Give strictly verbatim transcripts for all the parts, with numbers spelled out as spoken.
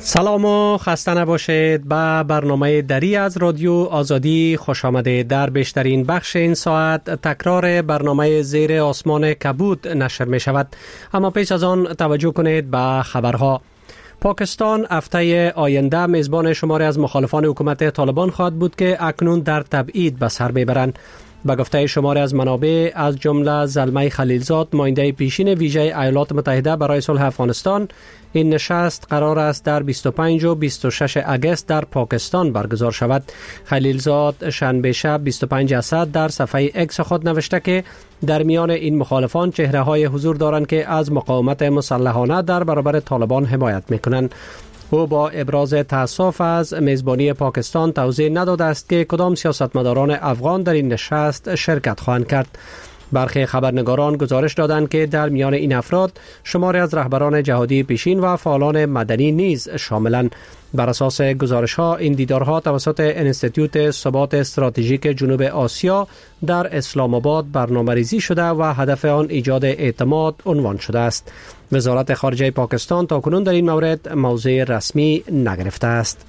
سلام و خسته نباشید. به برنامه دری از رادیو آزادی خوش آمدید. در بیشترین بخش این ساعت تکرار برنامه زیر آسمان کبود نشر می شود، اما پیش از آن توجه کنید به خبرها. پاکستان هفته آینده میزبان شماری از مخالفان حکومت طالبان خواهد بود که اکنون در تبعید به سر میبرند. به گفته شماری از منابع از جمله زلمه خلیلزاد، نماینده پیشین ویژه ایالات متحده برای صلح افغانستان، این نشست قرار است در بیست و پنج و بیست و شش اگست در پاکستان برگزار شود. خلیلزاد شنبه شب بیست و پنج اسد در صفحه اکس خود نوشته که در میان این مخالفان چهره های حضور دارند که از مقاومت مسلحانه در برابر طالبان حمایت میکنند. او با ابراز تأسف از میزبانی پاکستان توضیح نداده است که کدام سیاستمداران افغان در این نشست شرکت خواهند کرد. برخی خبرنگاران گزارش دادند که در میان این افراد شماری از رهبران جهادی پیشین و فعالان مدنی نیز شاملند. بر اساس گزارش ها این دیدارها توسط انستیتوت ثبات استراتژیک جنوب آسیا در اسلام آباد برنامه‌ریزی شده و هدف آن ایجاد اعتماد عنوان شده است. وزارت خارجه پاکستان تاکنون در این مورد موضع رسمی نگرفته است.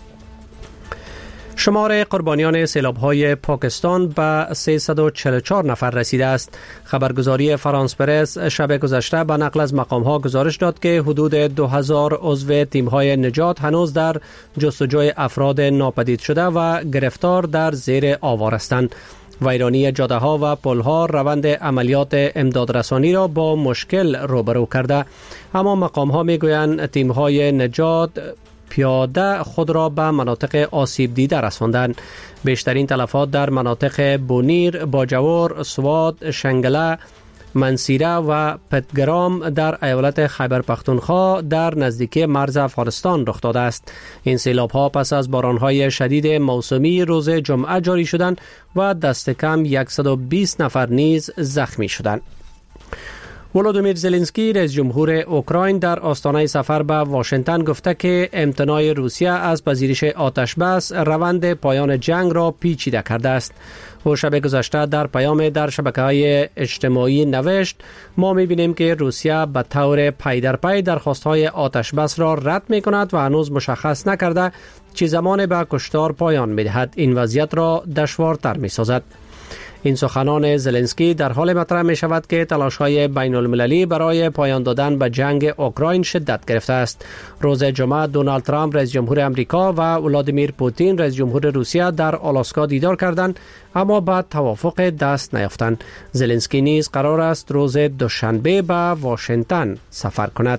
شمار قربانیان سیلاب‌های پاکستان به سیصد و چهل و چهار نفر رسیده است. خبرگزاری فرانس پرس شب گذشته به نقل از مقام‌ها گزارش داد که حدود دو هزار عضو تیم‌های نجات هنوز در جستجوی افراد ناپدید شده و گرفتار در زیر آوار هستند. ویرانی جاده‌ها و پل‌ها روند عملیات امدادرسانی را با مشکل روبرو کرده، اما مقام‌ها می‌گویند تیم‌های نجات پیاده خود را به مناطق آسیب دیده رساندند. بیشترین تلفات در مناطق بونیر، باجور، سواد، شنگله، منسیره و پتگرام در ایالت خیبر پختونخوا در نزدیکی مرز افغانستان رخ داده است. این سیلاب‌ها پس از باران‌های شدید موسمی روز جمعه جاری شدند و دست کم صد و بیست نفر نیز زخمی شدند. ولودیمیر زلنسکی رئیس جمهور اوکراین در آستانه سفر به واشنگتن گفته که امتناع روسیه از پذیرش آتش بس روند پایان جنگ را پیچیده کرده است. او شب گذشته در پیام در شبکه‌های اجتماعی نوشت: ما می‌بینیم که روسیه به طور پی در پی درخواست‌های آتش بس را رد می‌کند و هنوز مشخص نکرده چه زمان به کشتار پایان می‌دهد. این وضعیت را دشوارتر می‌سازد. این سخنان زلنسکی در حال مطرح می شود که تلاش‌های بین المللی برای پایان دادن به جنگ اوکراین شدت گرفته است. روز جمعه دونالد ترامپ رئیس جمهور امریکا و ولادیمیر پوتین رئیس جمهور روسیه در آلاسکا دیدار کردند، اما بعد توافق دست نیافتند. زلنسکی نیز قرار است روز دوشنبه به واشنگتن سفر کند.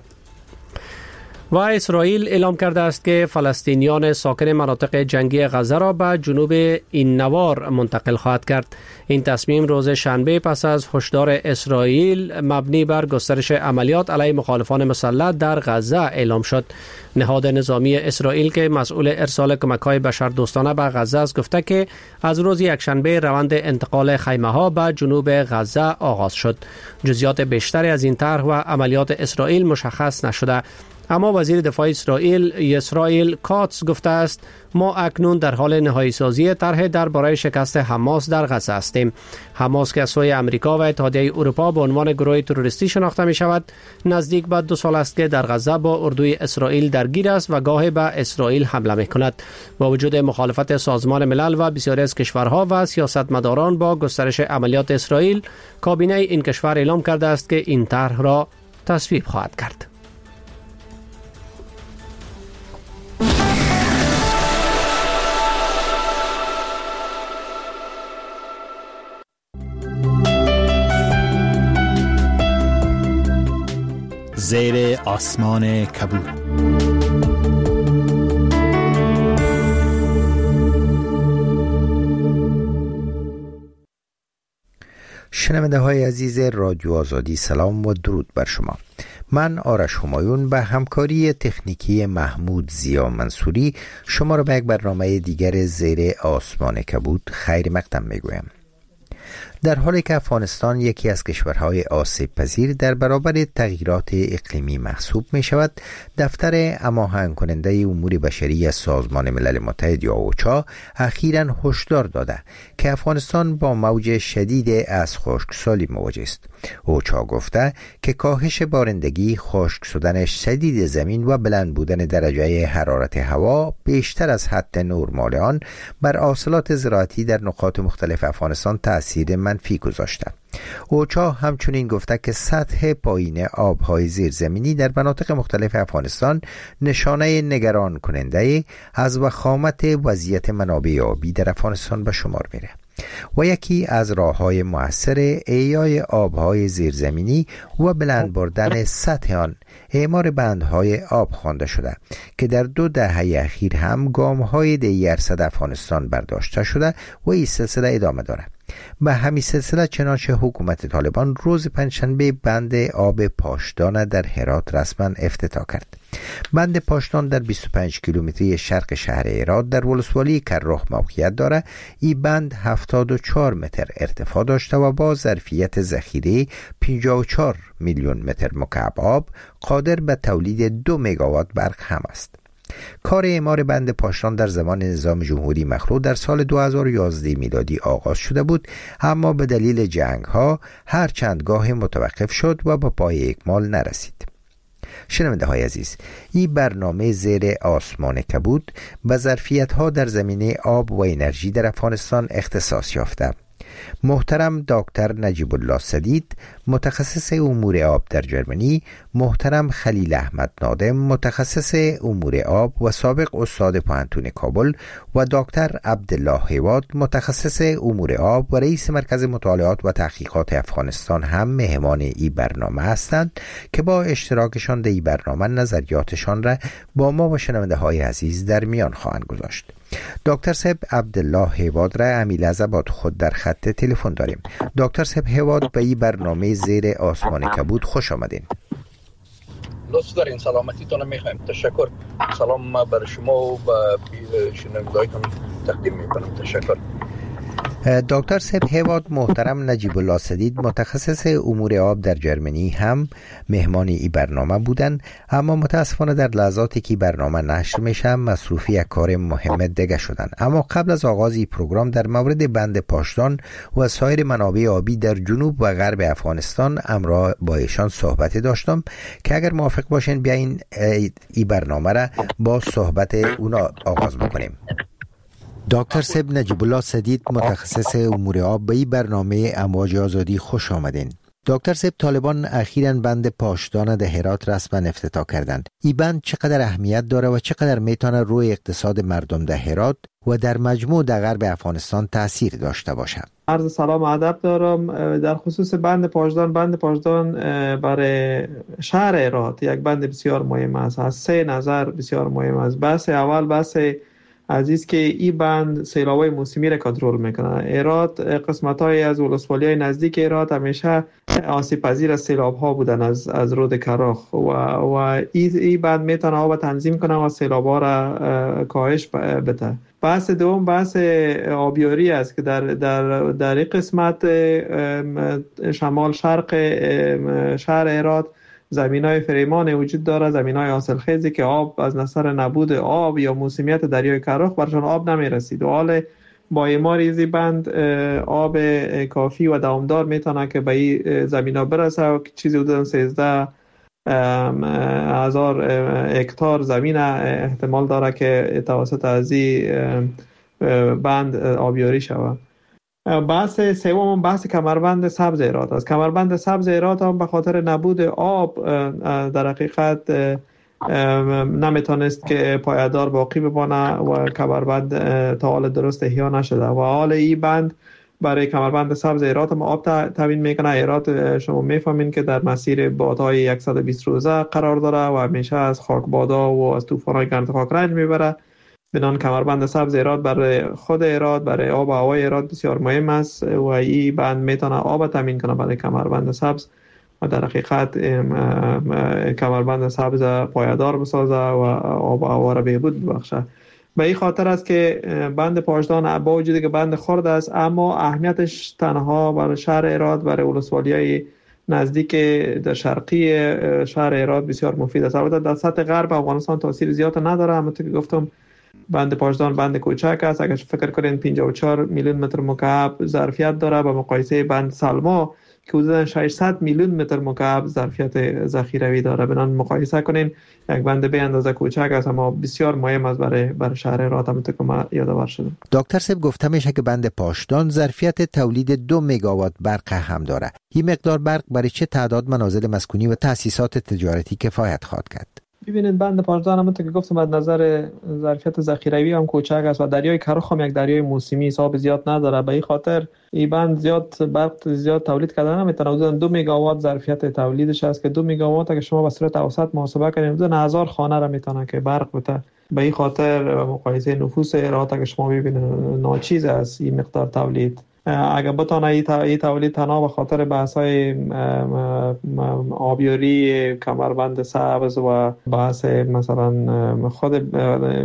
و اسرائیل اعلام کرده است که فلسطینیان ساکن مناطق جنگی غزه را به جنوب این نوار منتقل خواهد کرد. این تصمیم روز شنبه پس از هشدار اسرائیل مبنی بر گسترش عملیات علیه مخالفان مسلح در غزه اعلام شد. نهاد نظامی اسرائیل که مسئول ارسال کمک‌های بشردوستانه به غزه است گفته که از روز یکشنبه روند انتقال خیمه‌ها به جنوب غزه آغاز شد. جزئیات بیشتری از این طرح و عملیات اسرائیل مشخص نشده، اما وزیر دفاع اسرائیل اسرائیل کاتس گفته است: ما اکنون در حال نهایی سازی طرح درباره شکست حماس در غزه هستیم. حماس که از سوی امریکا و اتحادیه اروپا به عنوان گروه تروریستی شناخته می شود، نزدیک به دو سال است که در غزه با اردوی اسرائیل درگیر است و گاهی به اسرائیل حمله می کند. با وجود مخالفت سازمان ملل و بسیاری از کشورها و سیاستمداران با گسترش عملیات اسرائیل، کابینه این کشور اعلام کرده است که این طرح را تصویب خواهد کرد. زیر آسمان کبود. شنونده های عزیز رادیو آزادی، سلام و درود بر شما. من آرش همایون به همکاری تکنیکی محمود زیا منصوری شما را به یک برنامه دیگر زیر آسمان کبود خیر مقدم میگویم. در حالی که افغانستان یکی از کشورهای آسیب پذیر در برابر تغییرات اقلیمی محسوب می شود، دفتر هماهنگ کننده امور بشری از سازمان ملل متحد یا اوچا اخیراً هشدار داده که افغانستان با موج شدید از خشکسالی مواجه است. اوچا گفته که کاهش بارندگی، خشک شدن شدید زمین و بلند بودن درجه حرارت هوا بیشتر از حد نرمال آن بر حاصلات زراعتی در نقاط مختلف افغانستان تأثیر منفی گذاشته. اوچا همچنین گفته که سطح پایین آبهای زیرزمینی در مناطق مختلف افغانستان نشانه نگران کننده از وخامت وضعیت منابع آبی در افغانستان به شمار میره و یکی از راه‌های مؤثر احیای آبهای زیرزمینی و بلند بردن سطح آن اعمار بندهای آب خوانده شده که در دو دهه اخیر هم گام‌های ده ارصد افغانستان برداشته شده و این سلسله ادامه دارد. به همین سلسله چنانچه حکومت طالبان روز پنجشنبه بند آب پاشدان در هرات رسما افتتاح کرد. بند پاشدان در بیست و پنج کیلومتری شرق شهر هرات در ولسوالی کرخ موقعیت دارد. این بند هفتاد و چهار متر ارتفاع داشته و با ظرفیت ذخیره پنجاه و چهار میلیون متر مکعب آب قادر به تولید دو مگاوات برق هم است. کار اعمار بند پاشدان در زمان نظام جمهوری مخلوع در سال دو هزار و یازده میلادی آغاز شده بود، اما به دلیل جنگ ها هر چند گاه متوقف شد و به پای اکمال نرسید. شنونده های عزیز، این برنامه زیر آسمان کبود به ظرفیت ها در زمینه آب و انرژی در افغانستان اختصاص یافته. محترم دکتر نجیب الله سدید، متخصص امور آب در جرمنی، محترم خلیل احمد نادم، متخصص امور آب و سابق استاد پوهنتون کابل و دکتر عبدالله هیواد، متخصص امور آب و رئیس مرکز مطالعات و تحقیقات افغانستان هم مهمان این برنامه هستند که با اشتراکشان در این برنامه نظریاتشان را با ما و شنونده های عزیز در میان خواهند گذاشت. دکتر صاحب عبدالله هیواد را امیل از بعد خود در خط تلفن داریم. دکتر صاحب هیواد، به این برنامه زیر آسمان کبود خوش آمدین. لطف دارین، سلامتیتون میخوایم. تشکر. سلام بر شما و شنوندگانتون تقدیم میکنم. تشکر. دکتر صاحب هیواد، محترم نجیب الله سدید، متخصص امور آب در جرمنی هم مهمان این برنامه بودن، اما متاسفانه در لحظاتی که برنامه نشر میشه مصروفی یک کار مهم دیگه شدن. اما قبل از آغاز این پروگرام در مورد بند پاشدان و سایر منابع آبی در جنوب و غرب افغانستان همراه با ایشان صحبت داشتم که اگر موافق باشین بیاین این برنامه را با صحبت اونا آغاز بکنیم. دکتر صاحب نجیب الله سدید، متخصص امور آب، به این برنامه امواج آزادی خوش آمدین. دکتر صاحب، طالبان اخیراً بند پاشدان ده هرات رسما افتتاح کردند. این بند چقدر اهمیت داره و چقدر میتونه روی اقتصاد مردم ده هرات و در مجموع در غرب افغانستان تأثیر داشته باشه؟ عرض سلام و ادب دارم. در خصوص بند پاشدان، بند پاشدان برای شهر هرات یک بند بسیار مهم است. از سه نظر بسیار مهم است. بحث اول بحث عزیز که این بند سیلاب‌های موسمی را کنترل میکنه. هرات، قسمت‌های از ولسوالی‌های نزدیک هرات همیشه آسیب پذیر از سیلاب‌ها بودن از از رود کرخ و و این ای بند میتونه آب تنظیم کنه و سیلاب‌ها را کاهش بده. بحث دوم بحث آبیاری است که در در در این قسمت شمال شرق شهر هرات زمینای فریمان وجود داره، زمینای حاصلخیزی که آب از نظر نبود آب یا موسمیت دریای کرخ برشان آب نمیرسید و حال با اعمار این بند آب کافی و دوامدار میتونه که به این زمینا برسه و چیزی حدود سیزده هزار هکتار زمین احتمال داره که توسط از این بند آبیاری شود. بحث سوم بحث کمربند سبز هرات است. کمربند سبز هرات هم به خاطر نبود آب در حقیقت نمیتونست که پایدار باقی بمانه و کمربند تا حال درست احیا نشده و حال این بند برای کمربند سبز هرات هم آب تامین میکنه. هرات شما میفهمین که در مسیر بادهای صد و بیست روزه قرار داره و همیشه از خاک بادا و از طوفان‌های گرد خاک رنج میبره. بنان کمربند سبز هرات برای خود هرات، برای آب و هوای هرات بسیار مهم است و این بند میتونه آب تامین کنه برای کمربند سبز و در حقیقت کمربند سبز پایدار بسازه و آب و هوا را بهبود ببخشه. به این خاطر است که بند پاشدان با وجودی که بند خرد است اما اهمیتش تنها برای شهر هرات، برای ولسوالی‌های نزدیک در شرقی شهر هرات بسیار مفید است. البته در سطح غرب افغانستان تاثیر زیاد نداره، همونطور که گفتم بند پاشدان بند کوچک است. اگر فکر کنین پنجاه و چهار میلیون متر مکعب ظرفیت داره با مقایسه بند سلما که حدود ششصد میلیون متر مکعب ظرفیت ذخیروی داره. بنان مقایسه کنین یک بند به اندازه کوچک است اما بسیار مهم است برای برای شهر هرات. همونطور که ما یادآور شدم دکتر صاحب گفته میشه که بند پاشدان ظرفیت تولید دو مگاوات برق هم داره. این مقدار برق برای چه تعداد منازل مسکونی و تأسیسات تجارتی کفایت خواهد کرد؟ ببینید بند پاشدان همونطور که گفتم از نظر ظرفیت ذخیروی هم کوچک است و دریای کرخ هم یک دریای موسمی حساب زیاد نداره. به این خاطر این بند زیاد برق زیاد تولید کردن نمیتونه. حدود دو مگاوات ظرفیت تولیدش است که دو مگاوات اگه شما به صورت اوسط محاسبه کنید حدود هزار خانه را میتونه که برق بده. به این خاطر مقایسه نفوس هرات اگه شما ببینید ناچیز است این مقدار تولید. اگر بتانه این تولید تنها به خاطر بحث‌های آبیاری کمربند سبز و بحث مثلا خود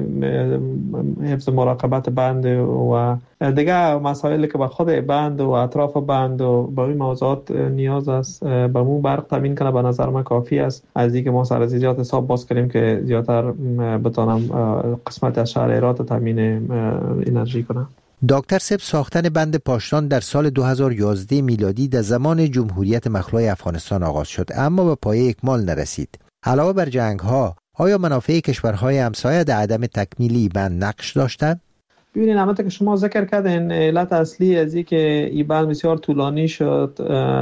حفظ مراقبت بند و دیگه مسائلی که به خود بند و اطراف بند و به این موضوعات نیاز است به مو برق تامین کنه به نظر من کافی است. از اینکه ما سر از زیاد حساب باز کنیم که زیادتر بتانم قسمت از شهر هرات تامین انرژی کنه. دکتر صاحب ساختن بند پاشدان در سال دو هزار و یازده میلادی در زمان جمهوریت مخلوع افغانستان آغاز شد اما به پایه اکمال نرسید. علاوه بر جنگ ها آیا منافع کشورهای همسایه در عدم تکمیلی بند نقش داشتند؟ ببینید همونطور که شما ذکر کردین علت اصلی از این که این بند بسیار طولانی شد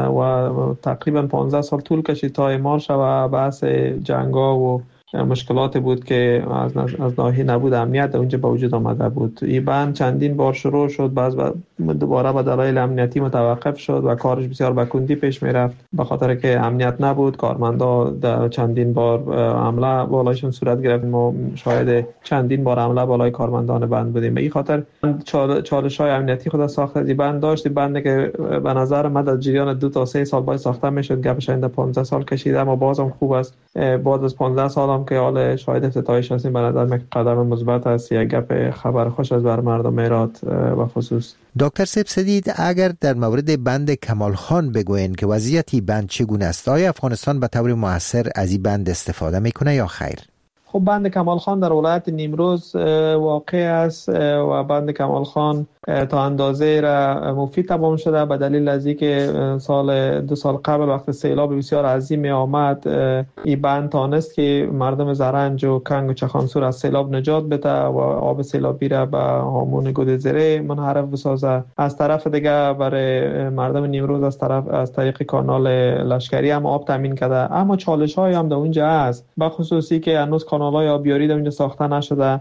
و تقریبا پانزده سال طول کشید تا اعمال شود بحث جنگا و مشکلات بود که از از ناحیه نبود امنیت اونجا به وجود آمده بود. این بند چندین بار شروع شد باز دوباره به دلایل امنیتی متوقف شد و کارش بسیار به کندی پیش میرفت به خاطر که امنیت نبود. کارمندا در چندین بار حمله بالایشون صورت گرفت. ما شاهد چندین بار حمله بالای کارمندان بند بودیم. به این خاطر چالش‌های امنیتی خود ساخت از این بند داشت. بند که به نظر من در جریان دو تا سه سال باید ساخته میشد گپش اند پانزده سال کشید اما بازم خوب است بعد از پانزده سال که حال شاهد افتتاحش هستیم به نظر من قدم مثبت است. یک گپ خبر خوش از بر مردم هرات و خصوص. دکتر صاحب سدید اگر در مورد بند کمال خان بگوین که وضعیت بند چگونه است؟ آیا افغانستان به طور مؤثر از این بند استفاده میکنه یا خیر؟ خب بند کمال خان در ولایت نیمروز واقع است و بند کمال خان تا اندازه را مفید تمام شده به دلیل از اینکه سال دو سال قبل وقت سیلاب بسیار عظیم آمد این بند تانست که مردم زرنج و کنگ و چخانسور از سیلاب نجات بده و آب سیلابی را به هامون گودزره منحرف بسازه. از طرف دیگه برای مردم نیمروز از طرف از طریق کانال لشکری هم آب تامین کرده. اما چالش های هم در اونجا هست به خصوصی که هنوز کانال‌های آبیاری در اونجا ساخته نشده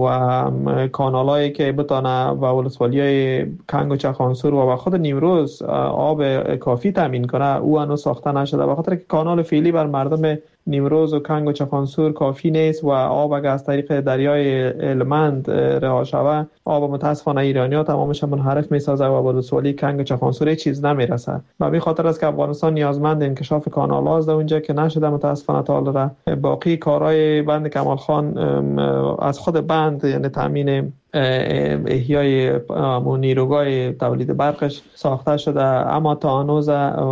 و کانال‌هایی که بتونه و ولسوالیای کنگ و چخانسور و خود نیمروز آب کافی تامین کنه او هنوز ساخته نشده به خاطر که کانال فعلی بر مردم نیمروز و کنگ و چخانسور کافی نیست و آب اگر از طریق دریای هلمند رها شود آب متاسفانه ایرانی‌ها تمامش منحرف می‌سازه و به ولسوالی کنگ و چخانسور هیچ چیز نمیرسه. به این خاطر است که افغانستان نیازمند انکشاف کانال‌ها است اونجا که نشده متاسفانه تا حالا. باقی کارهای بند کمال خان از خود بند یعنی تامین احیای نیروگاه تولید برقش ساخته شده اما تا هنوز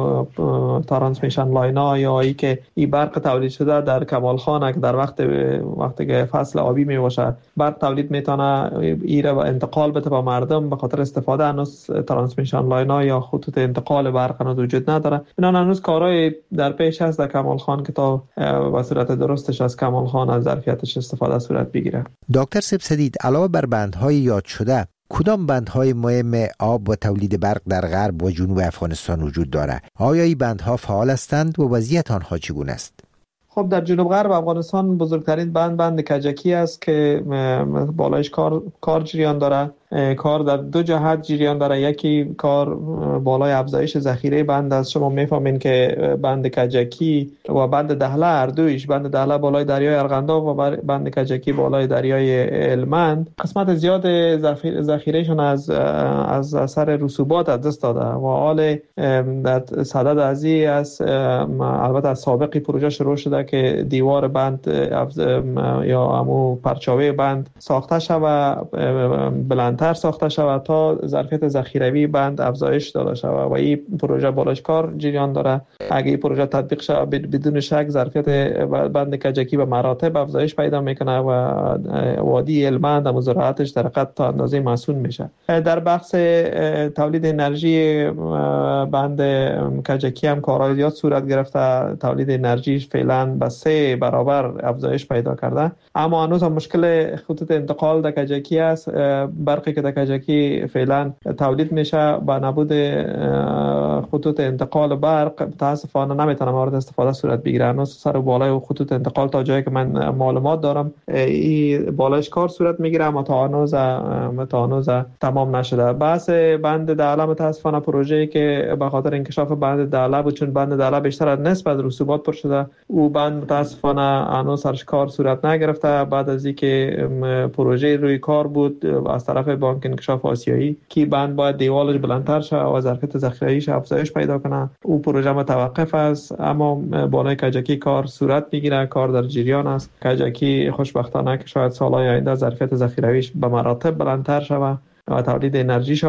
ترانسمیشن لاینا یا ای که این برق تولید شده در کمال خان که در وقت وقتی که فصل آبی می باشه برق تولید میتونه ایره انتقال بده به مردم به خاطر استفاده هنوز ترانسمیشن لاینا یا خطوط انتقال برق هنوز وجود نداره. اینا هنوز کارهای در پیش هست در کمال خان که تا به صورت درستش از کمال خان از ظرفیتش استفاده صورت بگیره. دکتر سدید علاوه بر بندهای یاد شده کدام بندهای مهم آب و تولید برق در غرب و جنوب افغانستان وجود داره؟ آیا این بندها فعال هستند و وضعیت آنها چگونه است؟ خب در جنوب غرب افغانستان بزرگترین بند بند کجکی است که بالایش کار کار جریان داره. کار در دو جهت جریان داره. یکی کار بالای افزایش ذخیره بند است. شما میفهمین که بند کجکی و بند دهله، هر دویش، بند دهله بالای دریای ارغنداب و بند کجکی بالای دریای هلمند، قسمت زیاد ذخیرهشون از از اثر رسوبات از دست داده و حال در صدد ازی از البته از سابقی پروژه شروع شده که دیوار بند یا همو پرچاوه بند ساخته شود، بلندتر ساخته شود تا ظرفیت ذخیروی بند افزایش داده شود و این پروژه بالاش کار جریان داره. اگه این پروژه تطبیق شود بدون شک ظرفیت بند کجکی به مراتب افزایش پیدا میکنه و وادی هلمند هم زراعتش در قد تا اندازه مسئول میشه. در بخش تولید انرژی بند کجکی هم کارهای زیاد صورت گرفته، تولید انرژیش فعلا به سه برابر افزایش پیدا کرده، اما هنوز هم مشکل خطوط انتقال در کجکی است. برقی که در کجکی فعلا تولید میشه با نبود خطوط انتقال برق متاسفانه نمیتونه مورد استفاده صورت بگیره. هنوز سر و بالای خطوط انتقال تا جایی که من معلومات دارم این بالایش کار صورت میگیره، اما تا هنوز تا هنوز تمام نشده. بحث بند دهله متاسفانه پروژه‌ای که به خاطر انکشاف بند دهله بود، چون بند دهله بیشتر از نصف از رسوبات پر شده، او بند متاسفانه هنوز سرش کار صورت نگرفته. بعد از اینکه پروژه روی کار بود از طرف بانک انکشاف آسیایی که بند باید دیوالش بلندتر شه و ظرفیت ذخیره‌ایش افزایش پیدا کنه، او پروژه متوقف است. اما بالای کجکی کار صورت میگیره، کار در جریان است. کجکی خوشبختانه که شاید سالهای آینده ظرفیت ذخیره‌ایش به مراتب بلندتر شود و تولید انرژیش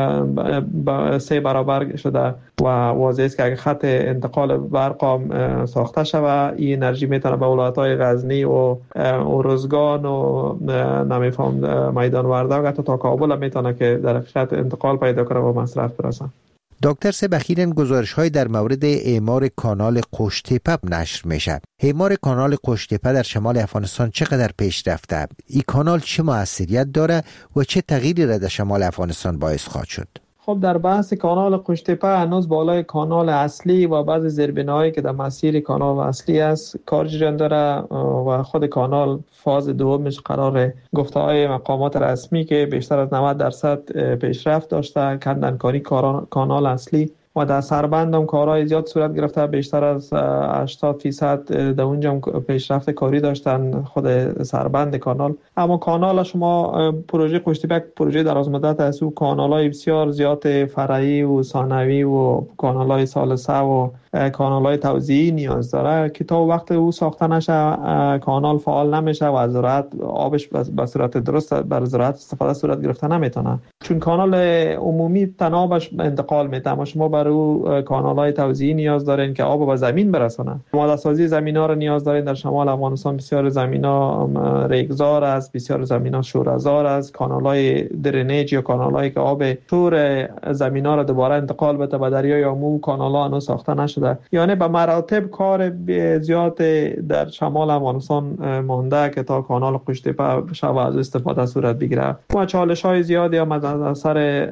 هم سه برابر شده و واضح است که اگه خط انتقال برق ساخته شود این انرژی میتونه به ولایت‌های غزنی و ارزگان و نمیفهم میدان وردگ حتی تا کابل میتونه که در خط انتقال پیدا کنه و مصرف برسه. دکتر سه بخیرن گزارش های در مورد اعمار کانال قشت‌تپه نشر میشه. اعمار کانال قشت‌تپه در شمال افغانستان چقدر پیش رفته؟ این کانال چه موثریت داره و چه تغییری را در شمال افغانستان باعث خواهد شد؟ خب در بحث کانال قشت‌تپه هنوز بالای کانال اصلی و بعضی زیربناهایی که در مسیر کانال اصلی است کار جریان داره و خود کانال فاز دومش قرار گفته‌های مقامات رسمی که بیشتر از نود درصد پیشرفت داشته، کندنکاری کانال اصلی و در سربند هم کارهای زیاد صورت گرفته، بیشتر از هشتاد فیصد در اونجا پیشرفت کاری داشتن خود سربند کانال. اما کانال شما پروژه قشت‌تپه پروژه دراز مدت است، او کانال‌های بسیار زیاد فرعی و ثانوی و کانال‌های ثالثه و کانال‌های توزیعی نیاز داره که تا وقت او ساخته نشه کانال فعال نمیشه و از زراعت آبش به صورت درست بر زراعت استفاده صورت گرفته نمیتونه، چون کانال عمومی تنابش انتقال میده. اما شما بر او کانال‌های توزیعی نیاز دارین که آب به زمین برسونه. آماده سازی زمینا رو نیاز دارین. در شمال افغانستان بسیار زمینا ریگزار است، بسیار زمینا شوره‌زار است. کانال‌های درینیج یا کانال‌هایی که آب شور زمینا رو دوباره انتقال بده به دریای آمو، کانال‌ها هنوز ساخته نشده. یعنی به مراتب کار زیاد در شمال افغانستان مونده که تا کانال قشت‌تپه شود از استفاده صورت بگیره. و چالش‌های زیادی هم از اثر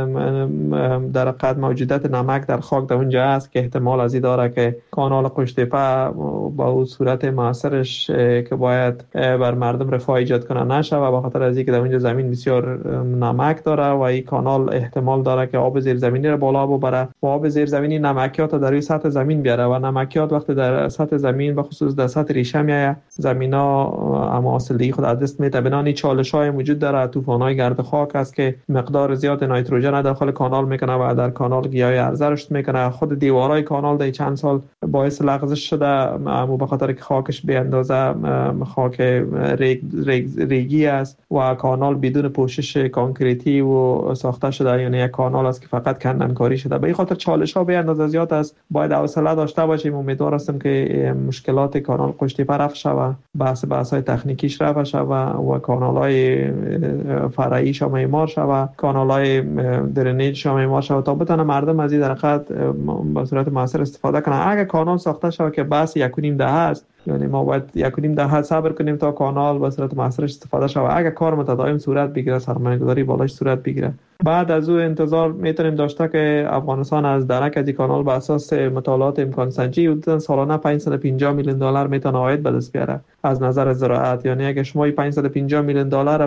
در قد موجودیت نمک در خاک در اونجا است که احتمال از این داره که کانال قشت‌تپه با اون صورت موثرش که باید بر مردم رفاه ایجاد کنه نشه و به خاطر از اینکه در اونجا زمین بسیار نمک داره و این کانال احتمال داره که آب زیرزمینی رو بالا ببره و آب زیرزمینی نمکیات در روی سطح زمین بیاره و نمکیات وقتی در سطح زمین به خصوص در سطح ریشه میایه زمینا اما اصلی خود از دست میده. بنابراین چالش‌های موجود داره. طوفان‌های گرد خاک است که مقدار زیاد نیتروژن داخل کانال میکنه و در کانال گیاه عرضه رشد میکنه. خود دیوارهای کانال در چند سال باعث لغزش شده اما به خاطر که خاکش به اندازه خاک ریگ، ریگ، ریگی است و کانال بدون پوشش کانکریتی و ساخته شده، یعنی یک کانال است که فقط کندنکاری شده. به این خاطر چالش‌ها به اندازه زیاد است. باید حوصله داشته باشیم. امیدوار هستم که مشکلات کانال قشت‌تپه رفع شود، بحث بحث‌های تکنیکیش رفع شود و کانال‌های فرعیش هم اعمار شود، کانال‌های درینیج هم اعمار شود تا بتونه مردم از این درخت به صورت موثر استفاده کنن. اگر کانال ساخته شود که بحث یک و نیم دهه است، یعنی ما باید یک و نیم دهه صبر کنیم تا کانال به صورت موثر استفاده شود. اگر کار متداوم صورت بگیره، سرمایه‌گذاری بالاش صورت بگیره، بعد از او انتظار میتونیم داشته که افغانستان از درک از این کانال به اساس مطالعات امکان سنجی حدوداً سالانه پانصد و پنجاه میلیون دلار میتونه عاید به دست بیاره از نظر زراعت. یعنی اگه شما پانصد و پنجاه میلیون دلار به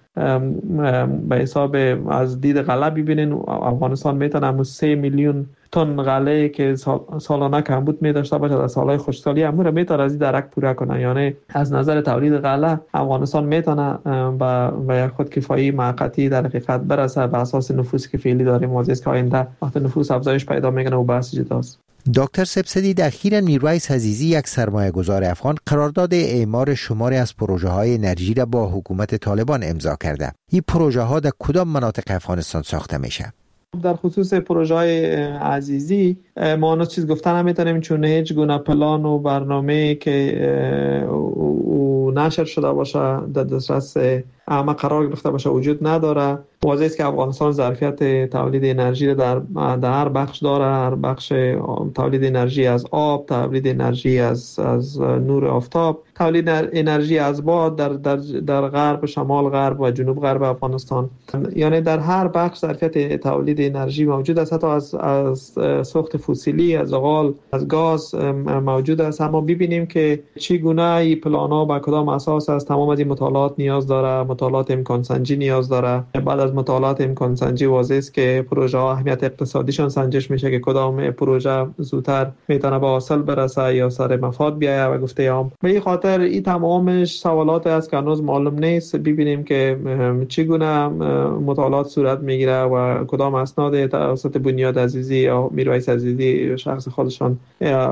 به حساب از دید غله ببینین افغانستان میتونه همون سه میلیون تن غله که سالانه کمبود می داشته باشه در سالهای خشکسالی امور رو میتونه از این درک پوره کنه. یعنی از نظر تولید غله افغانستان میتونه به یک خودکفایی موقتی در حقیقت برسه به اساس نفوسی که فعلی داریم. واضحه است که آینده وقت نفوس افزایش پیدا میکنه و بحث جداست. دکتر سبسدی، اخیراً میرویس عزیزی یک سرمایه گذار افغان قرارداد اعمار شماری از پروژه های انرژی را با حکومت طالبان امضا کرده. این پروژه ها در کدام مناطق افغانستان ساخته میشه؟ در خصوص پروژه های عزیزی ما هنوز چیز گفتن نمیتونیم، چون هیچ گونه پلان و برنامه که او نشر شده باشه در دسترس اما قرار گرفته باشه وجود نداره. واضحه است که افغانستان ظرفیت تولید انرژی در در هر بخش داره. هر بخش تولید انرژی از آب، تولید انرژی از از نور آفتاب، تولید انرژی از باد در در در غرب، شمال غرب و جنوب غرب افغانستان. یعنی در هر بخش ظرفیت تولید انرژی موجود است. حتی از از سوخت فسیلی، از غال، از گاز موجود است. اما ببینیم که چگونه این پلان‌ها با کدام اساس است. تمام از این مطالعات نیاز داره، مطالعات امکان سنجی نیاز داره. بعد از مطالعات امکان سنجی واضح است که پروژه ها اهمیت اقتصادیشان سنجش میشه که کدام پروژه زودتر میتونه به حاصل برسه یا سر مفاد بیایه و گفته هم. به این خاطر این تمامش سوالات است که هنوز معلوم نیست. ببینیم که چگونه مطالعات صورت میگیره و کدام اسناد توسط بنیاد عزیزی یا میرویس عزیزی شخص خودشان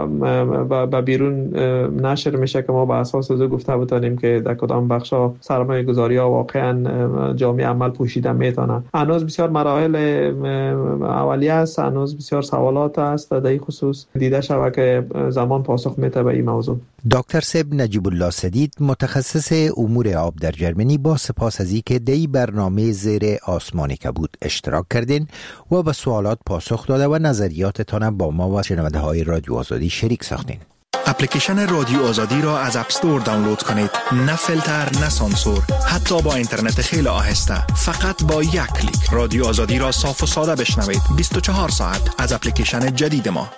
به بیرون نشر میشه که ما به اساس از گفته بتونیم که در کدام بخشا سرمایه گذاری ها واقعا جامعه عمل پوشیده میتونه. هنوز بسیار مراحل اولیه است، هنوز بسیار سوالات است در این خصوص دیده شود که زمان پاسخ میده به این موضوع. دکتر سب نجیب الله سدید، متخصص امور آب در جرمنی، با سپاس از اینکه در این برنامه زیر آسمان کبود اشتراک کردین و به سوالات پاسخ داده و نظریاتتان با ما و شنونده های رادیو آزادی شریک ساختین. اپلیکیشن رادیو آزادی را از اپ استور دانلود کنید. نه فیلتر، نه سانسور، حتی با اینترنت خیلی آهسته. فقط با یک کلیک رادیو آزادی را صاف و ساده بشنوید. بیست و چهار ساعت از اپلیکیشن جدید ما.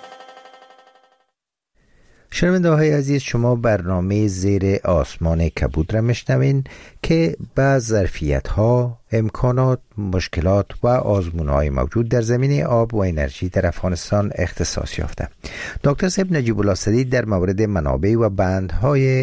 شنونده های عزیز، شما برنامه زیر آسمان کبود را میشنوین که به ظرفیت ها، امکانات، مشکلات و آزمون های موجود در زمینه آب و انرژی در افغانستان اختصاص یافته. دکتر سب نجیب الله سدید در مورد منابع و بندهای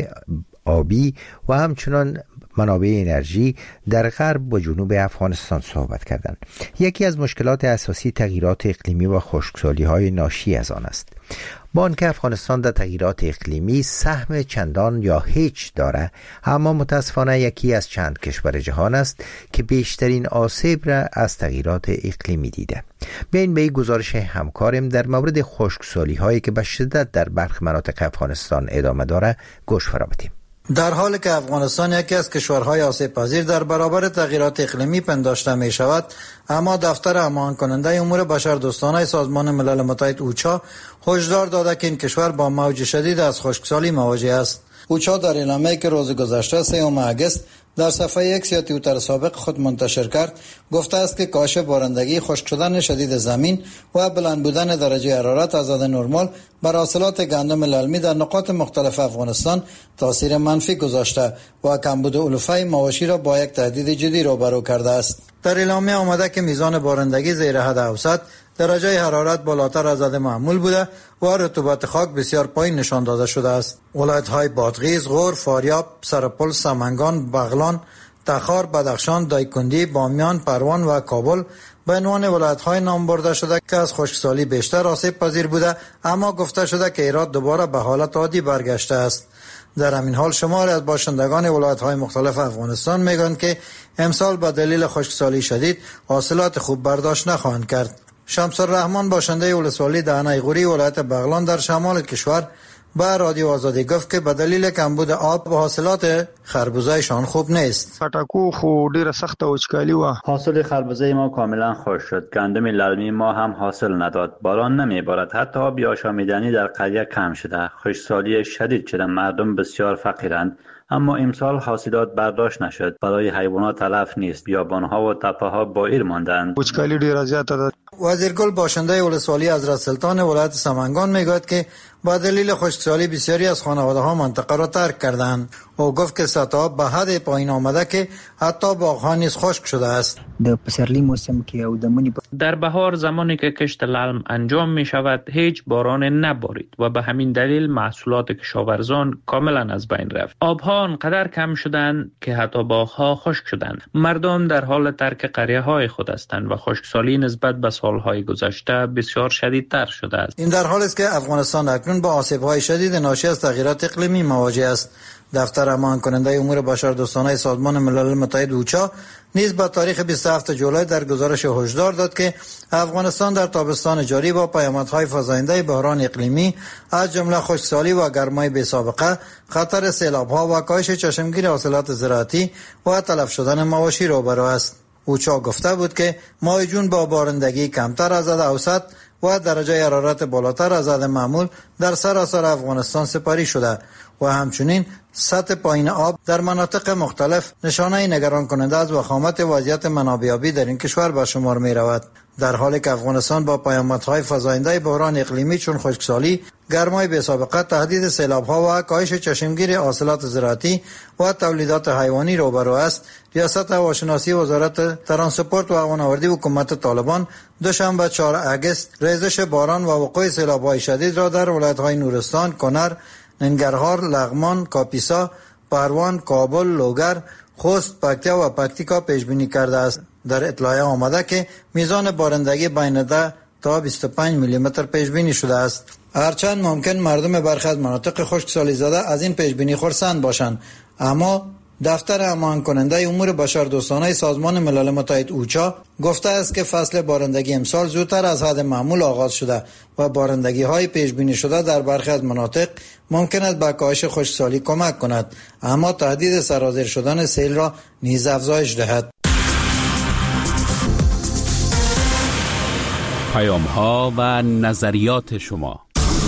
آبی و همچنان منابع انرژی در غرب و جنوب افغانستان صحبت کردند. یکی از مشکلات اساسی تغییرات اقلیمی و خشکسالی های ناشی از آن است. با آنکه افغانستان در تغییرات اقلیمی سهم چندان یا هیچ داره، اما متاسفانه یکی از چند کشور جهان است که بیشترین آسیب را از تغییرات اقلیمی دیده. بیاین به این گزارش همکارم در مورد خشکسالی هایی که به شدت در برخی مناطق افغانستان ادامه داره گوش فرا بدیم. در حالی که افغانستان یکی از کشورهای آسیب پذیر در برابر تغییرات اقلیمی پنداشته می شود، اما دفتر هماهنگ کننده امور بشردوستانه سازمان ملل متحد اوچا هشدار داده که این کشور با موج شدید از خشکسالی مواجه است. اوچا در اعلامیه‌ای که روز گذشته سوم اگست در صفحه ایکس یا توییتر سابق خود منتشر کرد گفته است که کاهش بارندگی، خشک شدن شدید زمین و بلند بودن درجه حرارت از حد نرمال بر حاصلات گندم للمی در نقاط مختلف افغانستان تاثیر منفی گذاشته و کمبود علوفه مواشی را با یک تهدید جدی روبرو کرده است. در اعلامیه آمده که میزان بارندگی زیر حد اوسط، درجه حرارت بالاتر از حد معمول بوده و رطوبت خاک بسیار پایین نشان داده شده است. ولایت‌های بادغیس، غور، فاریاب، سرپل، سمنگان، بغلان، تخار، بدخشان، دایکندی، بامیان، پروان و کابل به عنوان ولایت‌های نام برده شده که از خشکسالی بیشتر آسیب پذیر بوده، اما گفته شده که هرات دوباره به حالت عادی برگشته است. در همین حال شماری از باشندگان ولایت‌های مختلف افغانستان میگویند که امسال به دلیل خشکسالی شدید حاصلات خوب برداشت نخواهند کرد. شمس الرحمن باشنده ولسوالی دهنه غوری ولایت بغلان در شمال کشور با رادیو آزادی گفت که به دلیل کمبود آب و حاصلات خربوزه‌شان خوب نیست. خټکو خو ډیره سخت وچکالي و. حاصل خربوزه ما کاملا خشک شد. گندم للمی ما هم حاصل نداد. باران نمیبارد. حتی آب آشامیدنی در قریه کم شده. خشکسالی شدید شده. مردم بسیار فقیرند. اما امسال حاصلات برداشت نشد. برای حیوانات تلف نیست. بیابان‌ها و تپه‌ها بائر ماندند. وچکالی ډیره زیاته ده. وزیرگل باشنده ولسوالی حضرت سلطان ولایت سمنگان میگوید که با دلیل خشکسالی بسیاری از خانواده‌ها منطقه را ترک کردند. او گفت که سطح آب به حد پایین آمده که حتی باغ‌ها نیز خشک شده است. در پسرلی موسم که او دمونی در بهار زمانی که کشت للم انجام می شود هیچ باران نبارید و به همین دلیل محصولات کشاورزان کاملا از بین رفت. آبها انقدر کم شدند که حتی باغ‌ها خشک شدند. مردم در حال ترک قریه‌های خود هستند و خشکسالی نسبت به سالهای گذشته بسیار شدیدتر شده است. این در حالی است که افغانستان اکنون با آسیب‌های شدید ناشی از تغییرات اقلیمی مواجه است. دفتر هماهنگ کننده امور بشردوستانه سازمان ملل متحد اوچا نیز با تاریخ بیست و هفتم جولای در گزارش هشدار داد که افغانستان در تابستان جاری با پیامدهای فزاینده بحران اقلیمی از جمله خشکسالی و گرمای بی‌سابقه، خطر سیلاب‌ها و کاهش چشمگیر حاصلات زراعتی و تلف شدن مواشی روبرو است. اوچا گفته بود که ماه جون با بارندگی کمتر از حد اوسط و درجه حرارت بالاتر از حد معمول در سراسر افغانستان سپاری شده و همچنین سطح پایین آب در مناطق مختلف نشانه نگران کننده از وخامت وضعیت منابع آبی در این کشور به شمار می رود. در حالی که افغانستان با پیامدهای فزاینده بحران اقلیمی چون خشکسالی، گرمای بی‌سابقه، تهدید سیلاب‌ها و کاهش چشمگیر حاصلات زراعتی و تولیدات حیوانی روبرو است، ریاست هواشناسی وزارت ترانسپورت و هوانوردی حکومت طالبان دوشنبه چهارم اگست ریزش باران و وقوع سیلاب‌های شدید را در ولایت‌های نورستان، کنر، ننگرهار، لغمان، کاپیسا، پروان، کابل، لوگر، خوست، پکتیا و پکتیکا پیش بینی کرده است. در اطلاع آمده که میزان بارندگی بین ده تا بیست و پنج میلی متر پیش بینی شده است. هرچند ممکن مردم برخی از مناطق خشکسالی زده از این پیش بینی خرسند باشند، اما دفتر هماهنگ کننده امور بشردوستانه سازمان ملل متحد اوچا گفته است که فصل بارندگی امسال زودتر از حد معمول آغاز شده و بارندگی های پیش بینی شده در برخی از مناطق ممکن است به کاهش خشکسالی کمک کند، اما تهدید سرازیر شدن سیل را نیز افزایش دهد. پیام ها و نظریات شما.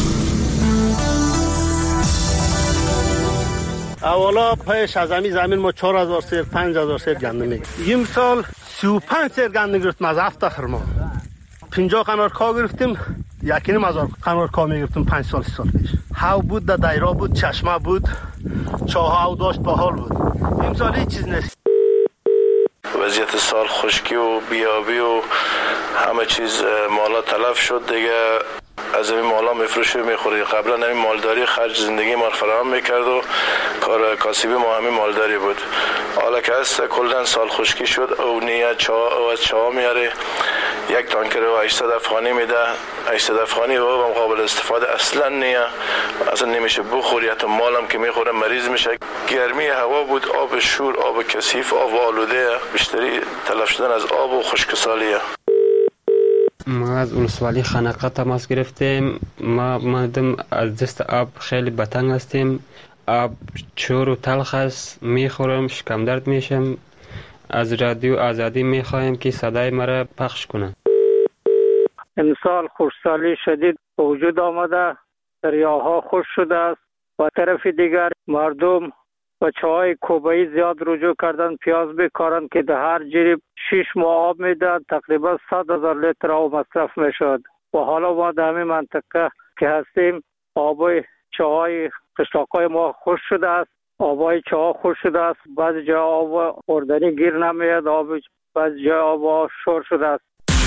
اولا پیش از همین زمین ما چهار هزار سیر پنج هزار سیر گندم میگیریم. این سال سی و پنج سیر گندم گرفتیم از هفته خرما. پنجاه قنار کا گرفتیم، یکی نیم هزار قنار کا میگرفتیم پنج سال سی سال پیش. هاو بود، در دایره بود، چشمه بود، چاه هاو داشت، باحال بود. این سال هیچ چیز نیست. وضعیت سال خشکی و بیابی و همه چیز مالا تلف شد دیگه. از این مالا میفروشی و میخوری. قبلا همین مالداری خرج زندگی ما فراهم میکرد و کار کاسبی ما همین مالداری بود. حالا که هست کلن سال خشکی شد او نیه چا او از چا میاره یک تانکر و هشتصد افغانی میده. هشتصد افغانی و مقابل استفاده اصلا نیه، اصلا نمیشه بخوری. حتی مالم که میخوره مریض میشه. گرمی هوا بود، آب شور، آب کثیف، آب آلوده، بیشتری تلف شدن از آب و خشکسالیه. ما از ولسوالی خنقه تماس گرفتیم. ما مردم از دست آب خیلی بتنگ هستیم. آب چور و تلخ است، میخورم شکم درد میشم. از رادیو آزادی میخوایم که صدای مرا پخش کنند. امسال خشکسالی شدید به وجود آمده، دریاها خشک شده است و طرف دیگر مردم و چاهای کوبایی زیاد رجوع کردن، پیاز بکارن که در هر جریب شش ماه آب میداد، تقریبا صد هزار لیتر آب مصرف میشد و حالا ما در همین منطقه که هستیم آبای چاهای قشلاقای ما خشک شده است. آبای چاه خشک شده است، بعضی جا آب خوردنی گیر نمیاد، آب بعضی جا آب شور شده است.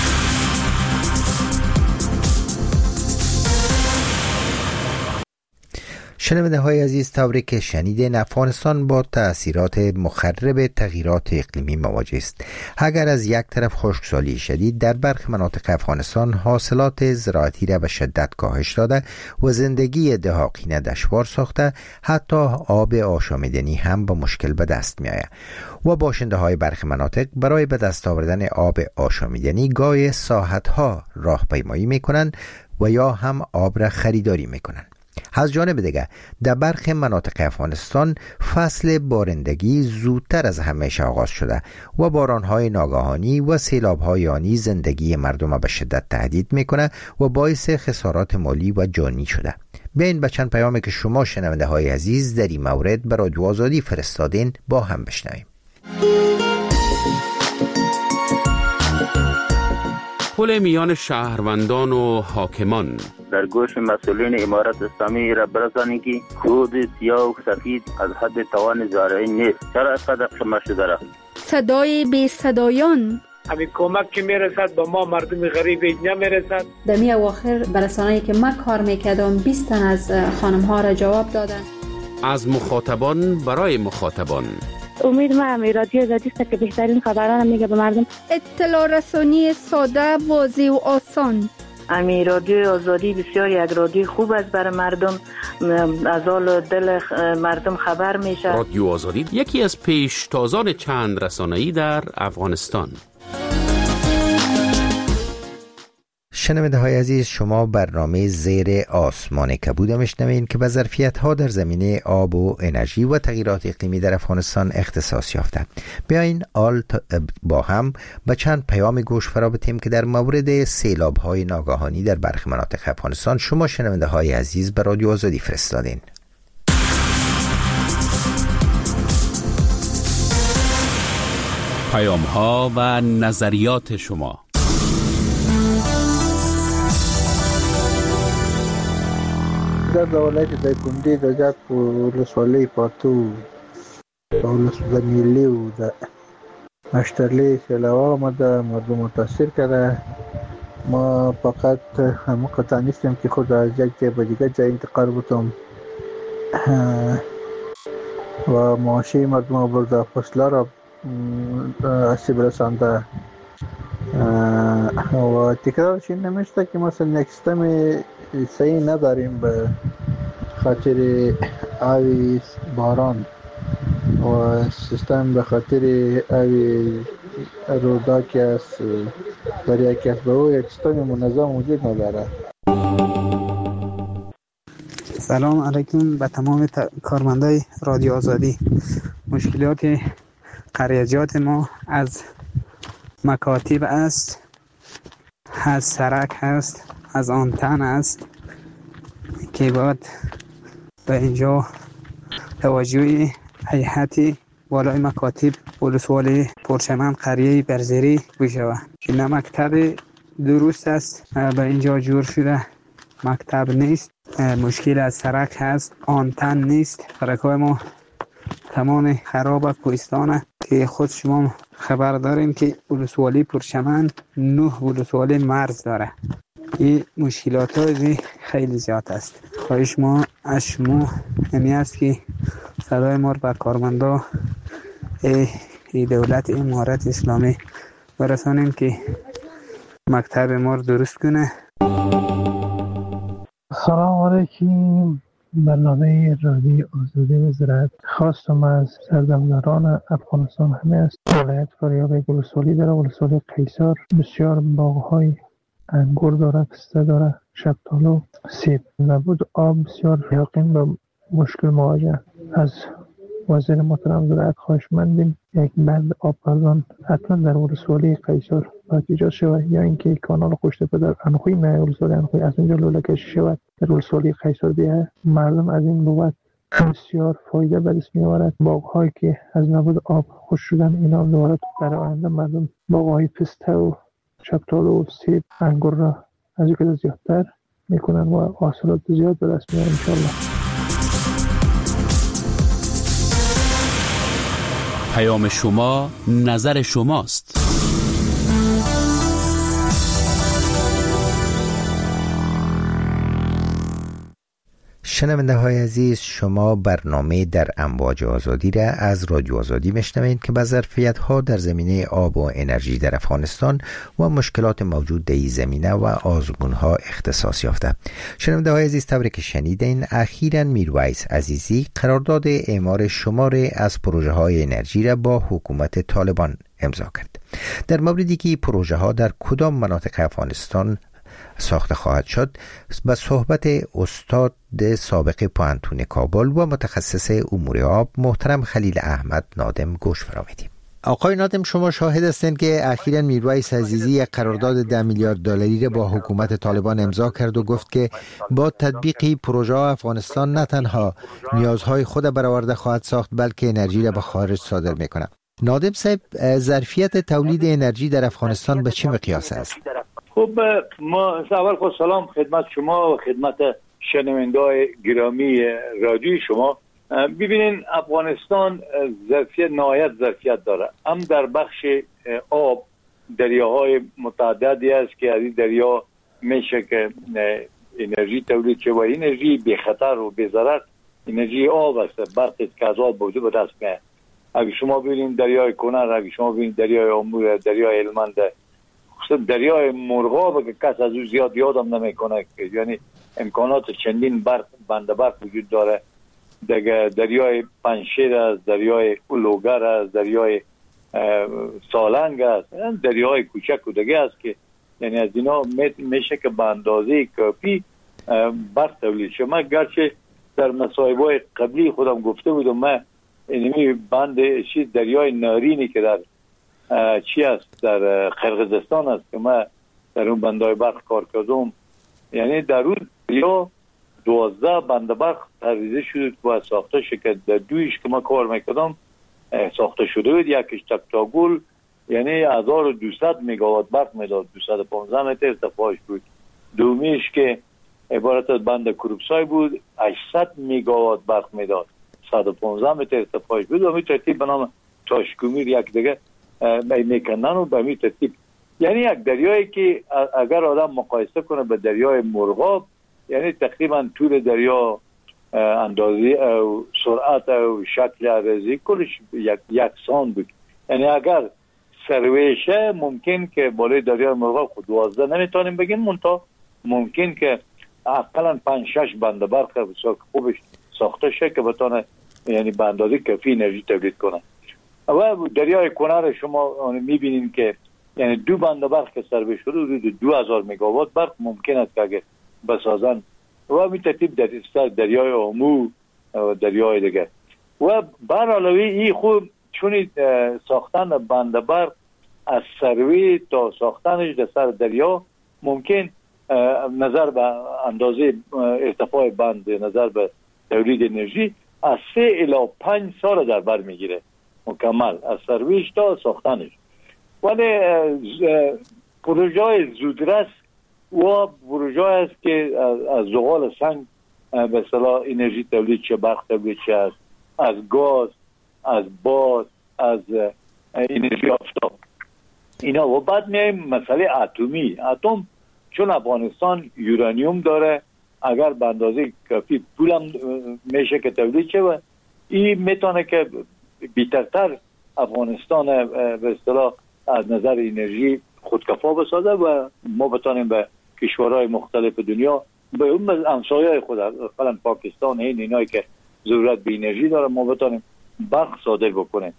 شنونده های عزیز، طوری که شنیدین افغانستان با تأثیرات مخرب تغییرات اقلیمی مواجه است. اگر از یک طرف خشکسالی شدید در برخی مناطق افغانستان حاصلات زراعتی را به شدت کاهش داده و زندگی دهاقینه دشوار ساخته، حتی آب آشامیدنی هم با مشکل به دست می آید و باشنده های برخی مناطق برای به دست آوردن آب آشامیدنی گاهی ساعتها راهپیمایی می کنند و یا هم آب را خریداری می کنند. از جانب دیگر در برخی مناطق افغانستان فصل بارندگی زودتر از همیشه آغاز شده و بارانهای ناگهانی و سیلابهای آنی زندگی مردم به شدت تهدید میکنه و باعث خسارات مالی و جانی شده. بیاین با چند پیامی که شما شنونده های عزیز در این مورد برای رادیو آزادی فرستادین با هم بشنویم. پل میان شهروندان و حاکمان. در گوش مسئولین امارت اسلامی را برسانید که کود سیاه و سفید از حد توان زارعی نیست. چرا اینقدر شما شده را؟ صدای بی صدایان. همین کمک که میرسد به ما مردم غریب نمیرسد. در می اواخر برسانه‌ای که من کار میکردم بیست تن از خانم ها را جواب دادن. از مخاطبان برای مخاطبان. امید ما امی رادیو آزادی است که بهترین خبران میگه به مردم. اطلاع رسانی ساده، واضح و آسان. امی رادیو آزادی بسیار یک رادیو خوب است برای مردم، از حال دل مردم خبر میشه. رادیو آزادی یکی از پیشتازان چند رسانه‌ای در افغانستان. شنونده های عزیز، شما برنامه زیر آسمان کبود میشنوید که به ظرفیت ها در زمینه آب و انرژی و تغییرات اقلیمی در افغانستان اختصاص یافته. بیاین آل با هم به چند پیام گوش فرا بتیم که در مورد سیلاب های ناگهانی در برخی مناطق افغانستان شما شنونده های عزیز به رادیو آزادی فرستادین. پیام ها و نظریات شما. در ولایت دایکنډي د جات په ولسوالۍ پاتو د ولسوالۍ و د اشترلی سیلاب آمده، مردم متاثر کرده. ما فقط همه قطع نیستیم که خود از یک جای به دیگر جای انتقال بتم و معاشی مردم برده، فصله را آسیب رسانده و تکرارش این نمیشته که مثلا یک سیستم صحیح نداریم به خاطر آوی باران و سیستم به خاطر آوی رودا که از دریا که از به او یک سیستم منظم وجود نداره. سلام علیکم به تمام ت... کارمندای رادیو آزادی. مشکلات قریجات ما از مکاتب است، از سرک هست، از آنتن است که باید به اینجا توجه هیئت والای مکاتب ولسوالی پرچمن قریه برزری بشود که نه مکتب درست است به اینجا جور شده، مکتب نیست، مشکل از سرک هست، آنتن نیست، سرک‌های ما تمام خراب کوهستانه که خود شما خبر داریم که ولسوالی پرچمن نه ولسوالی مرز داره. این مشکلات های خیلی زیاد است. خواهش ما از شما یعنی است که صدای ما به کارمندا ای دولت امارت اسلامی برسانیم که مکتب ما درست کنه. سلام علیکم. برنامه رادیو آزادی و زراعت خواستم از سردمداران افغانستان همه است. ولایت فاریاب گلسولی داره، ولسوالی قیصر بسیار باغ‌های انگور داره، پسته داره، شفتالو، سیب. نبود آب بسیار یقین به مشکل مواجه. از وزیر محترم زراعت خواهشمندیم یک بند آب پردان حتما در ولسوالی قیصر باید ایجاد شود، یا اینکه کانال خشت پدر انخوی نه ولسوالی انخوی از اینجا لوله کشی شود در ولسوالی قیصر بیه. مردم از این بابت بسیار فایده به دست می‌آورد. باغ‌هایی که از نبود آب خشک شدن اینا دوباره در آینده مردم باغ‌های پسته و شفتالو و سیب انگور را از اینکه زیادتر میکنن و حاصلات زیاد به دست میارن ان شاء الله. پیام شما نظر شماست. شنونده های عزیز، شما برنامه در امواج آزادی را از رادیو آزادی میشنوید که به ظرفیت ها در زمینه آب و انرژی در افغانستان و مشکلات موجود در این زمینه و آزمون ها اختصاص یافته. شنونده های عزیز، طوری که شنیدین اخیراً میرویس عزیزی قرارداد اعمار شماری از پروژه های انرژی را با حکومت طالبان امضا کرد. در موردی که پروژه ها در کدام مناطق افغانستان ساخته خواهد شد با صحبت استاد سابق پوهنتون کابل و متخصص امور آب محترم خلیل احمد نادم گوش فرا میدیم. آقای نادم، شما شاهد هستند که اخیراً میرویس عزیزی یک قرارداد ده میلیارد دلاری را با حکومت طالبان امضا کرد و گفت که با تطبیق پروژه افغانستان نه تنها نیازهای خود برآورده خواهد ساخت بلکه انرژی را به خارج صادر میکنه. نادم صاحب، ظرفیت تولید انرژی در افغانستان به چه مقیاس است؟ خب ما اول خود سلام خدمت شما و خدمت شنونده‌های گرامی رادیوی شما. ببینین افغانستان ظرفیت نهایت ظرفیت داره، هم در بخش آب دریاهای متعددی است که از این دریا میشه که انرژی تولید شه و انرژی بی خطر و بی ضرر انرژی آب است، برقی که از آب بوده به دست میاد. اگه شما ببینید دریای کنر، اگه شما ببینید دریای امور، دریای هلمند، خصوصا دریای مرغاب که کس از او زیاد یادم نمیکنه، یعنی امکانات چندین برق بند برق وجود داره. دیگه دریای پنشیر است، دریای اولوگر است، دریای سالنگ است، دریای کوچک و دیگه است که یعنی از اینا میشه که به اندازه کافی برق تولید شه. من گرچه در مصاحبه‌های قبلی خودم گفته بودم من اینمی بند چیز دریای نارینی که در چی است در قرقیزستان است که من در اون بندهای برق کار کردم، یعنی در اون دریا دوازده بند برق تریزه شد و ساخته شد که در دویش که من کار میکردم ساخته شده بود. یکیش تکتاگل یعنی هزار و دویست مگاوات برق میداد، دویست و پانزده متر ارتفاعش بود. دومیش که عبارت از بند کروبسای بود، هشتصد مگاوات برق میداد، صد و پانزده متر ارتفاعش بود. و می ترتیب به نام تاشکومیر یک دیگه میکندن و به می ترتیب، یعنی یک دریایی که اگر آدم مقایسه کنه به دریای مرغاب، یعنی تقریبا طول دریا، اندازه و سرعت و شکل عرضی کلش یک یکسان بود. یعنی اگر سرویشه ممکن که بالای دریای مرغاب خود دوازده نمیتونیم بگیم، منتها ممکن که اقلا پنج شش بند برق خوبش ساخته شه که بتونه یعنی به اندازه کافی انرژی تولید کنه. و دریای کنر شما میبینیم که یعنی دو بند برق که سرویش شده حدود دو هزار مگاوات برق ممکن است که اگه بسازن. و می ترتیب در سر دریای آمو و دریای دیگر. و بر علاوه این خود چون ساختن بند برق از سروی تا ساختنش در سر دریا ممکن نظر به اندازه ارتفاع بند، نظر به تولید انرژی از سه الی پنج سال در بر میگیره مکمل از سرویش تا ساختنش. ولی پروژه زودرس و پروژه است که از زغال سنگ به اصطلاح انرژی تولید شه، برق تولید شه، از از گاز، از باد، از انرژی آفتاب اینا. و بعد میایم مسئله اتمی. اتم چون افغانستان یورانیوم داره، اگر به اندازه کافی پولم میشه که تولید شه و این میتونه که بی‌ترتر افغانستان به اصطلاح از نظر انرژی خودکفا بسازه و ما بتونیم به کشورهای مختلف دنیا به اون همسایه‌های خود مثلا پاکستان این اینایی که ضرورت به انرژی داره ما بتونیم برق صادر بکنیم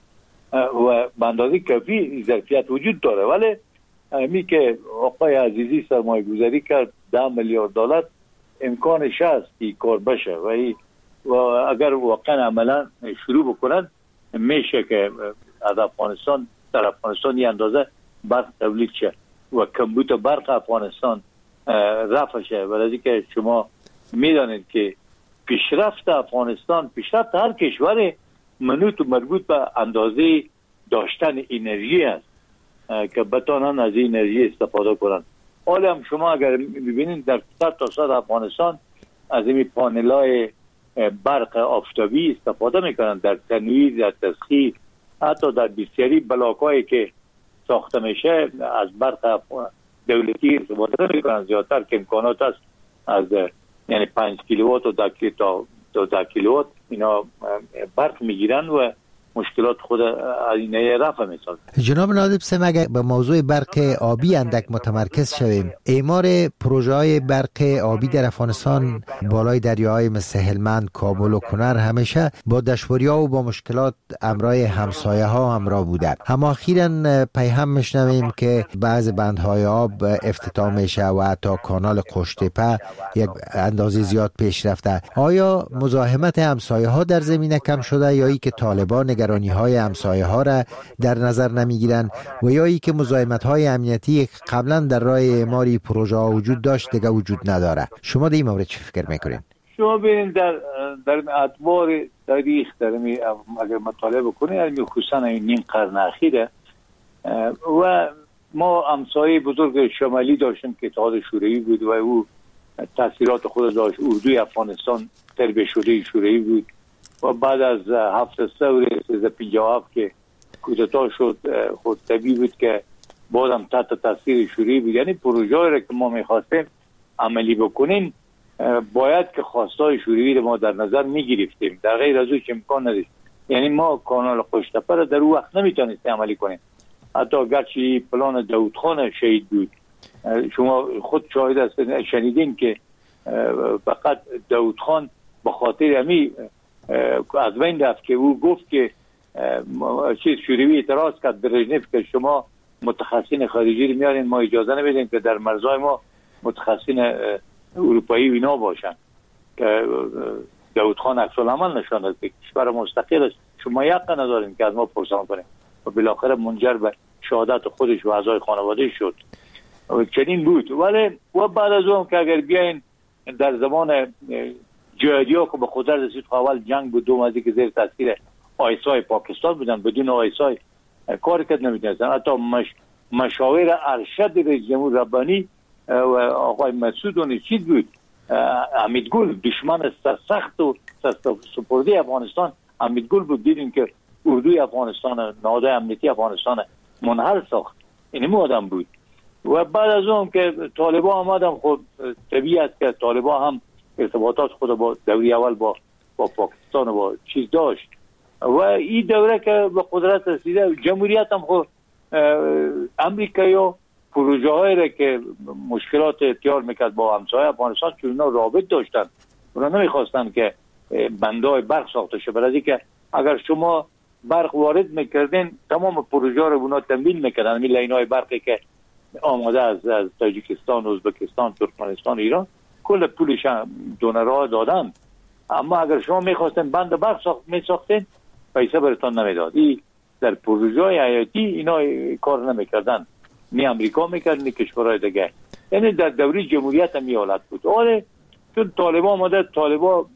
و به اندازه کافی ظرفیت وجود داره. ولی می که آقای عزیزی سرمایه گذاری کرد ده میلیارد دلار امکانش هست که کار بشه و, و اگر واقعا عملا شروع بکنن میشه که از افغانستان در افغانستان یه اندازه برق تولید شه و کمبود برق افغانستان رفع شه. ولی که شما میدانید که پیشرفت افغانستان، پیشرفت هر کشور منوط و مربوط به اندازه داشتن انرژی است که بتونن از این انرژی استفاده کنن. حالا هم شما اگر ببینید در صد تا صد افغانستان از این پانل‌های برق آفتابی استفاده میکنن در تنویر، در تسخیر، حتی در بسیاری بلاکایی که ساخته میشه از برق دولتی استفاده میکنن زیادتر که امکانات است از یعنی پنج کیلووات و ده تا ده کیلووات اینا برق میگیرن و مشکلات خود اینه رفع میسازه. جناب نادب سم اگر به موضوع برق آبی اندک متمرکز شویم، اعمار پروژه های برق آبی در افغانستان بالای دریاهای مثل هلمند، کابل و کنر همیشه با دشواری ها و با مشکلات امرای همسایه ها همراه بوده. اما اخیراً پیام میشنویم که بعض بندهای آب افتتاح میشه و حتی کانال قشتپه یک اندازه زیاد پیش رفته. آیا مزاحمت همسایه ها در زمینه کم شده یا ای که طالبان نگرانی های همسایه ها را در نظر نمیگیرن و یا ای که مزاحمت های امنیتی قبلا در راه اعماری پروژه ها وجود داشت دیگه وجود نداره؟ شما در این مورد چه فکر میکنین؟ شما ببینید در در ادوار تاریخ در اگر مطالعه بکنید خصوصا این نیم قرن اخیره و ما همسایه بزرگ شمالی داشتیم که اتحاد شوروی بود و او تاثیرات خود داشت. اردوی افغانستان تربیه شده شوروی بود و بعد از هفت ثور سیزده پنجاه و هفت که کودتا شد خود طبیعی بود که بازم تحت تاثیر شوروی بود. یعنی پروژه‌ای را که ما می‌خواستیم عملی بکنیم باید که خواستای شوروی ما در نظر می‌گرفتیم، در غیر از او امکان نداشت. یعنی ما کانال قشتپه را در اون وقت نمیتونستیم عملی کنیم. حتی گرچه پلان داود خان شهید بود، شما خود شاهد هستید شنیدین که فقط داود خان به خاطر همی از بین رفت که او گفت که چیز شوروی اعتراض کرد برژنف که شما متخصصین خارجی رو میارین، ما اجازه نمیدیم که در مرزهای ما متخصصین اروپایی و اینا باشن، که داود خان عکس العمل نشان داد که کشور مستقل است، شما یقه ندارین که از ما پرسان کنیم و بالاخره منجر به شهادت خودش و اعضای خانواده شد. چنین بود. ولی و بعد از اون که اگر بیاین در زمان جهادی‌ها که به قدرت رسید، اول جنگ بود، دوم از اینکه زیر تاثیر آیسای پاکستان بودن، بدون آیسای کار کرد نمیتونستن. حتی مش... مشاور ارشد رئیس جمهور ربانی و آقای مسعود اون چیز بود، امیدگل دشمن سخت و سپرده افغانستان امیدگل بود. دیدیم که اردوی افغانستان، نهاد امنیتی افغانستان منحل ساخت، این آدم بود. و بعد از اون که طالبان آمدن، خب طبیعی است که طالبان هم ارتباطات خود با دوری اول با با پاکستان و با چیز داشت و این دوره که به قدرت رسیده جمهوریت هم خب امریکایی پروژه هایی را که مشکلات اختیار میکرد با همسایه افغانستان، چون اینا رابط داشتن، اونا نمیخواستن که بندهای برق ساخته شه، برای که اگر شما برق وارد میکردین تمام پروژه رو اونا تمویل میکردن. این لینای برقی که آماده از از تاجیکستان، ازبکستان، ترکمنستان، ایران، کل پولش دونرها دادن. اما اگر شما میخواستین بند برق ساخت میساختین، پیسه براتون نمیداد. این در پروژه حیاتی اینا کار نمیکردن، نی امریکا میکرد نی کشورهای دیگه. یعنی در دوره جمهوریت هم این حالت بود. آره چون طالبان آمده، طالبان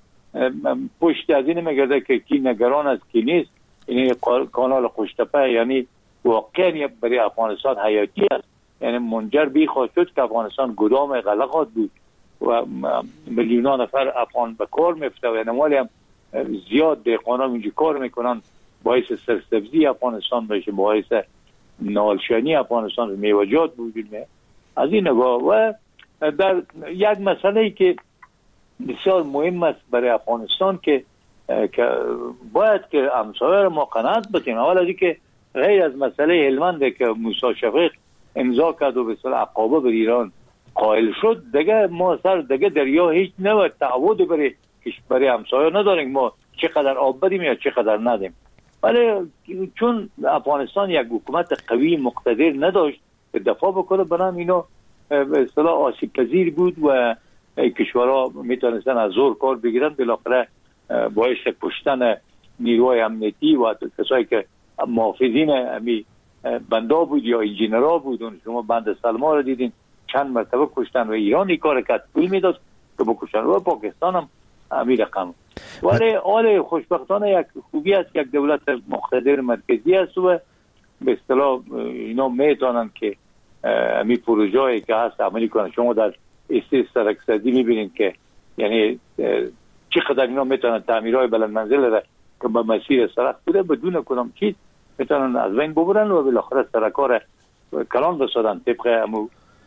پشت از این میگرده که کی نگران است کی نیست. این کانال قشتپه یعنی واقعا برای افغانستان حیاتی است، یعنی منجر به خواهد شد که افغانستان گدام غلقات بود و میلیون نفر افغان به کار میفته و یعنی مالی هم زیاد دهقانا اینجا کار میکنن، باعث سرسبزی افغانستان بشه، باعث نالشانی افغانستان میوجات وجود میاد. از این نگاه و در یک مسئله که بسیار مهم است برای افغانستان که که باید که همسایه ما قناعت بکنیم. اول از اینکه غیر از مسئله هلمند که موسی شفیق امضا کرد و به اصطلاح عقابه بر ایران قائل شد، دیگه ما سر دیگه دریا هیچ نوع تعهد برای برای همسایه نداریم، ما چقدر آب بدیم یا چقدر ندیم. ولی چون افغانستان یک حکومت قوی مقتدر نداشت که دفاع بکنه، بنام اینا به اصطلاح آسیب پذیر بود و کشورها میتونستن از زور کار بگیرن، بالاخره باعث کشتن نیروهای امنیتی و کسایی که محافظین امی بندا بود یا انجینرها بود. شما بند سلما رو دیدین چند مرتبه کشتن و ایران این کار کرد، پول میداد که بکشتن و پاکستان هم امی رقم. ولی آل خوشبختانه یک خوبی است که یک دولت مقتدر مرکزی است و به اصطلاح اینا میتونن که امی پروژه‌ای که هست عملی کنن. شما در استیز سرکسازی میبینید که یعنی چقدر اینا میتونن تعمیرهای بلند منزل را که به مسیر سرک بوده بدون کدام چیز میتونن از بین ببرن و بالاخره سرکار کلان بسازن طبق امو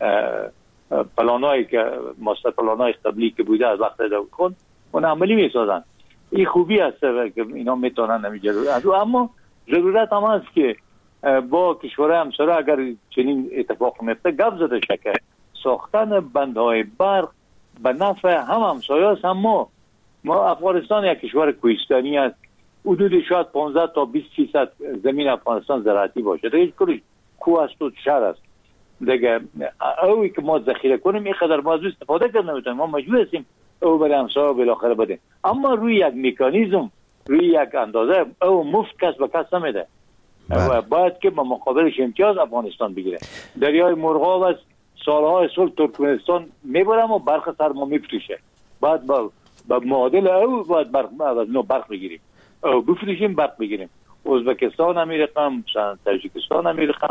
پلانایی که ماستر پلانای قبلی که بوده از وقت داود خان اون عملی میسازن. این خوبی است که اینا میتونن نمیجرد. اما ضرورت هم است که با کشورهای همسایه اگر چنین اتفاق میفته گپ زده شکه ساختن بندهای برق به نفع هم همسایه است. هم ما ما افغانستان یک کشور کوهستانی است، حدود شاید پانزده تا بیست فیصد زمین افغانستان زراعتی باشه، دیگه کلش کوه است و شهر است دیگه. اوی که ما ذخیره کنیم اینقدر ما از استفاده کنیم نمیتونیم، ما مجبور هستیم او برای همسایه بالاخره بدیم. اما روی یک مکانیزم، روی یک اندازه او مفت کس به کس نمیده و باید که با مقابلش امتیاز افغانستان بگیره. دریای مرغاب است، سالهای سال ترکمنستان میبرم و برق سر ما میفروشه، بعد با با معادل او باید برق از نو برق بگیریم او بفروشیم برق بگیریم. ازبکستان هم میرقم، تاجیکستان هم میرقم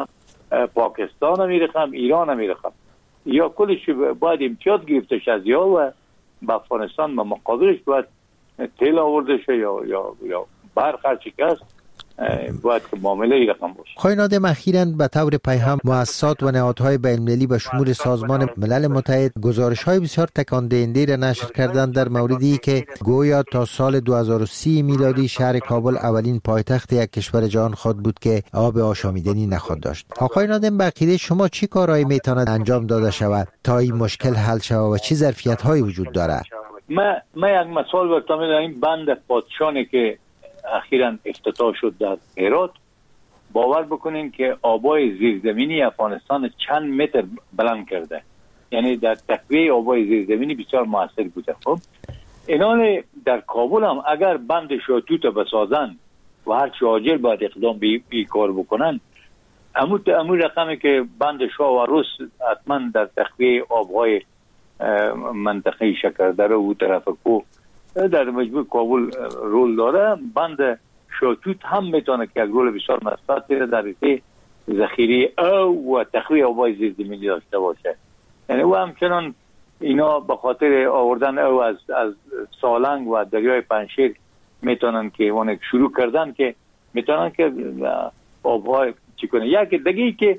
پاکستان هم رقم، ایران هم رقم، یا کلش باید امتیاز گرفته شد یا و به افغانستان به مقابلش باید تیل آورده شه یا یا یا برق هر چی که هست باید که معامله ای رقم باشه. خواهی نادم اخیراً به طور پیهم مؤسسات و نهادهای بین‌المللی به شمول سازمان ملل متحد گزارش‌های بسیار تکان دهنده را نشر کردند در موردی که گویا تا سال دو هزار و سی میلادی شهر کابل اولین پایتخت یک کشور جهان خود بود که آب آشامیدنی نخواهد داشت. آقای نادم به عقیده شما چی کارهایی میتواند انجام داده شود تا این مشکل حل شود و چه ظرفیت‌هایی وجود دارد؟ ما ما یک مثال براتون میزنم. این بند پادشانی که اخیراً افتتاح شد در هرات، باور بکنین که آبای زیرزمینی افغانستان چند متر بلند کرده، یعنی در تقویه آبای زیرزمینی بسیار موثر بوده. خب اینان در کابل هم اگر بند شاتوت بسازن و هر چی عاجل باید اقدام بی, بی کار بکنن، امو امو رقمی که بند شاه و روس حتما در تقویه آبهای منطقه شکردره و طرف کو در مجموع کابل رول داره، بند شاتوت هم میتونه که یک رول بسیار مثبت داره در این ذخیره او و تخویه آبای زیرزمینی داشته باشه. یعنی او همچنان اینا به خاطر آوردن او از از سالنگ و دریای پنشیر میتونن که اون شروع کردن که میتونن که آبهای چی کنه. یک دیگه که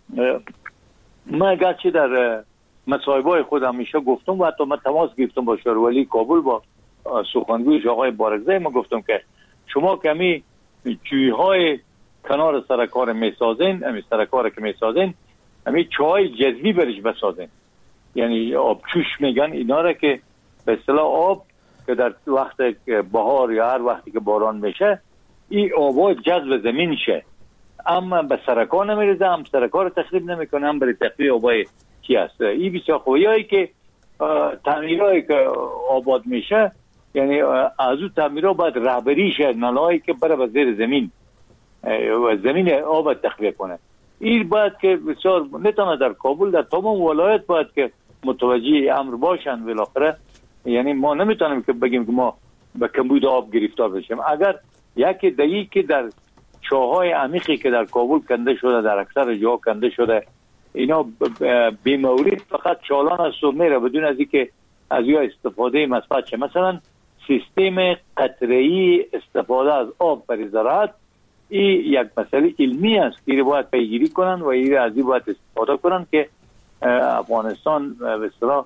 من گرچه در مصاحبه‌های خودم میشه گفتم و حتی من تماس گرفتم با شارولی کابل با سخنگویش آقای بارگزای، ما گفتم که شما کمی جویهای کنار سرکار میسازین، امی سرکار که میسازین امی چای جذبی برش بسازین، یعنی آب چوش میگن اینا را که به اصطلاح آب که در وقت بهار یا هر وقتی که باران میشه این آبا جذب زمین شه، اما به سرکار نمیرزه، هم سرکار تخریب نمیکنه، هم برای تخریب آبای چی هست. این بسیار خوبیایی که تعمیرهایی که آباد میشه، یعنی از اون تعمیرها باید رهبری شه، نلایی که بره به زیر زمین و زمین آب تخلیه کنه. این باید که بسیار نتانه در کابل در تمام ولایت باید که متوجه امر باشن بالاخره. یعنی ما نمیتونیم که بگیم که ما به کمبود آب گرفتار بشیم. اگر یک دهی که در چاهای عمیقی که در کابل کنده شده، در اکثر جاها کنده شده، اینا بیمورد فقط چالان است و میره بدون از اینکه از یا استفاده مثبت شه. مثلا سیستم قطره‌ای استفاده از آب برای زراعت این یک مسئله علمی است که باید پیگیری کنن و این از این باید استفاده کنن که افغانستان به اصطلاح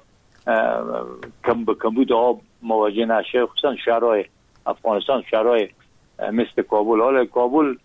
کم به کمبود آب مواجه نشه، خصوصا شهرهای افغانستان، شهرهای مثل کابل. حالا کابل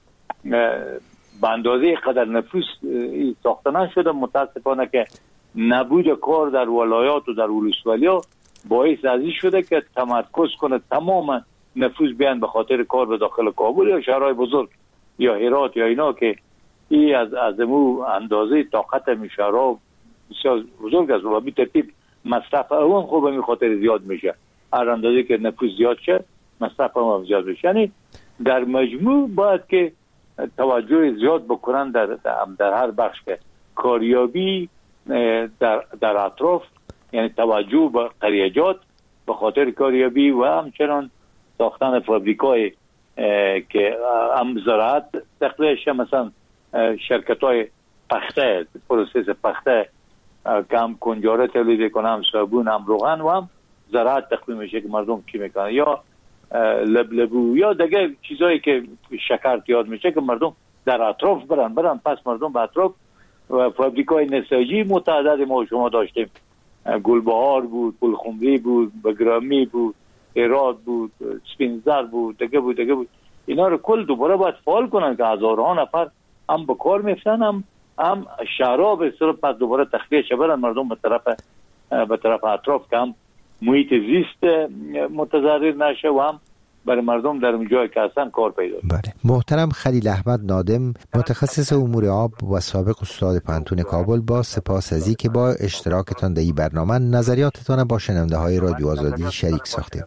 به اندازه قدر نفوس ساخته نشده، متاسفانه که نبود کار در ولایات و در ولسوالی‌ها باعث ازی شده که تمرکز کنه تمام نفوس بیان به خاطر کار به داخل کابل یا شهرهای بزرگ یا هرات یا اینا که این از از مو اندازه طاقت می شهرها بسیار بزرگ است و به ترتیب مصرف اون خوب به خاطر زیاد میشه. هر اندازه که نفوس زیاد شه مصرف هم زیاد بشه. یعنی در مجموع باید که توجه زیاد بکنن در در هر بخش که کاریابی در در اطراف، یعنی توجه به قریجات به خاطر کاریابی و همچنان ساختن فابریکای که هم زراعت تخلیهش، مثلا شرکت های پخته، پروسس پخته که هم کنجاره تولید کنه، هم صابون، هم روغن و هم زراعت تخلیه میشه که مردم چی میکنه، یا لبلبو یا دیگه چیزایی که شکر تیار میشه که مردم در اطراف برن برن پس مردم به اطراف و فابریکای نساجی متعدد ما شما داشتیم، گلبهار بود، گلخمری بود، بگرامی بود، هرات بود، سپینزر بود، دیگه بود دیگه بود. اینا رو کل دوباره باید فعال کنن که هزارها نفر هم به کار میفتن، هم هم شهرها به اصطلاح پس دوباره تخلیه شه برن مردم به طرف به طرف اطراف که هم محیط زیست متضرر نشه و هم برای مردم در اونجایی که هستن کار پیدا کنه. بله. محترم خلیل احمد نادم، متخصص امور آب و سابق استاد پانتون کابل، با سپاس از اینکه با اشتراکتان در این برنامه نظریاتتان با شنونده های رادیو آزادی شریک ساختید.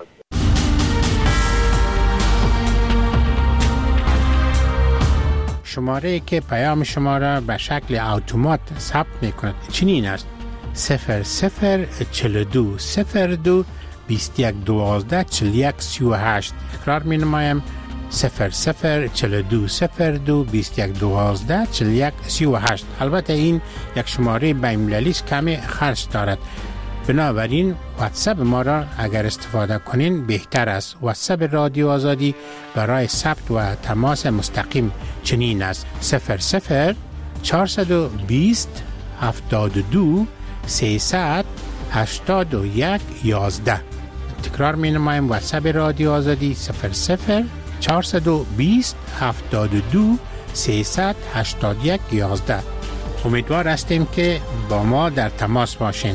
شماره که پیام شما را به شکل اتومات ثبت می‌کند چنین است: صفر صفر چهل و دو صفر دو بیست و یک دوازده چهل و یک سی و هشت. تکرار می‌نمایم: صفر صفر چهل و دو صفر دو بیست و یک دوازده چهل و یک سی و هشت. البته این یک شماره بین‌المللی است، کمی خرج دارد، بنابراین واتساپ ما را اگر استفاده کنین بهتر است. واتساپ رادیو آزادی برای ثبت و تماس مستقیم چنین است: صفر صفر چهارصد و بیست هفتاد و دو سیصد هشتاد و یک یازده. تکرار می نمایم: واتساپ رادیو آزادی صفر صفر چهارصد و بیست هفتاد و دو سیصد هشتاد و یک یازده. امیدوار هستیم که با ما در تماس باشین.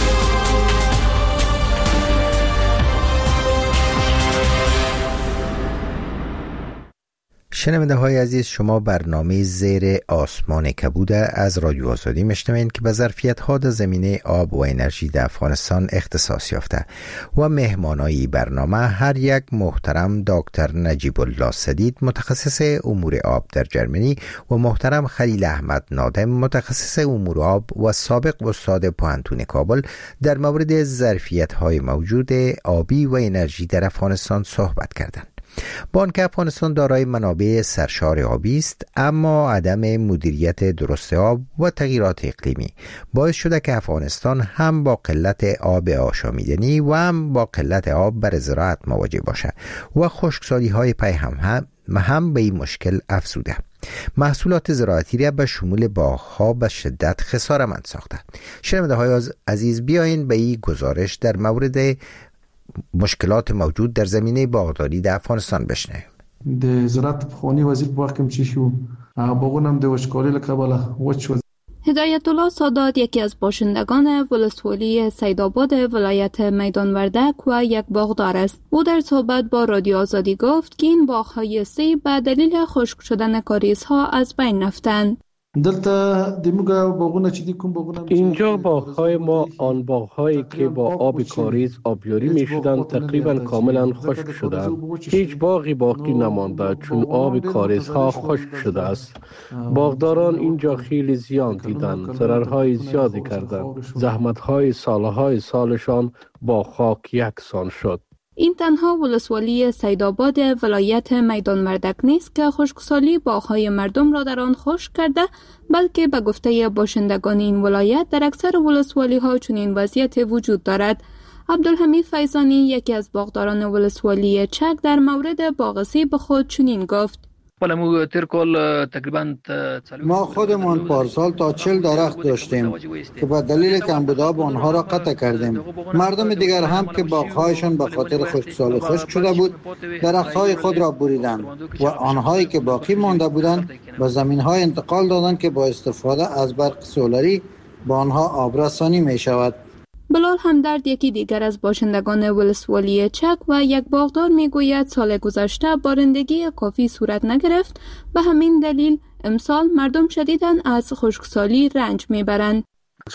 شنونده های عزیز، شما برنامه زیر آسمان کبوده از رادیو آزادی میشنوید که به ظرفیت ها در زمینه آب و انرژی در افغانستان اختصاص یافته و مهمانای برنامه هر یک محترم دکتر نجیب الله سدید متخصص امور آب در جرمنی و محترم خلیل احمد نادم متخصص امور آب و سابق استاد پوهنتون کابل در مورد ظرفیت های موجود آبی و انرژی در افغانستان صحبت کردند. با آنکه افغانستان دارای منابع سرشار آبی است، اما عدم مدیریت درست آب و تغییرات اقلیمی باعث شده که افغانستان هم با قلت آب آشامیدنی و هم با قلت آب برای زراعت مواجه باشد و خشکسالی های پی هم هم, هم به این مشکل افزوده. محصولات زراعتی را به شمول باغ‌ها به شدت خساره‌مند ساخته. شنونده های عزیز، بیاین به این گزارش در مورد مشکلات موجود در زمینه باغداری در افغانستان بشنویم. د زراعت پخوانی وزیر په وخت کې چې شو باغونه هم د وچکالۍ له کبله وچ شو. هدایت الله سادات یکی از باشندگان ولسوالی سیدآباد ولایت میدان وردک و یک باغدار است. او در صحبت با رادیو آزادی گفت که این باغ‌های سیب به دلیل خشک شدن کاریزها از بین رفتند. اینجا باغ‌های ما، آن باغ‌هایی که با آب کاریز آبیاری می‌شدند، تقریباً کاملاً خشک شدند. هیچ باغی باقی نمانده چون آب کاریزها خشک شده است. باغداران اینجا خیلی زیان دیدند، ضررهای زیادی کردند. زحمت‌های سالهای سالشان با خاک یکسان شد. این تنها ولسوالی سیدآباد ولایت میدان وردک نیست که خشکسالی باغ‌های مردم را در آن خشک کرده، بلکه به گفته باشندگان این ولایت در اکثر ولسوالی‌ها چنین وضعیت وجود دارد. عبدالحمید فیضانی یکی از باغداران ولسوالی چک در مورد باغ سیب خود چنین گفت: ما خودمان پارسال تا چهل درخت داشتیم که به دلیل کمبود آب آنها را قطع کردیم. مردم دیگر هم که باغ‌هایشان به خاطر خشکسالی خشک شده بود، درخت‌های خود را بریدند و آنهایی که باقی مانده بودند به زمین‌های انتقال دادند که با استفاده از برق سولری با آنها آبرسانی می‌شود. بلال همدرد یکی دیگر از باشندگان ولسوالی چک و یک باغدار میگوید سال گذشته بارندگی کافی صورت نگرفت، به همین دلیل امسال مردم شدیداً از خشکسالی رنج میبرند.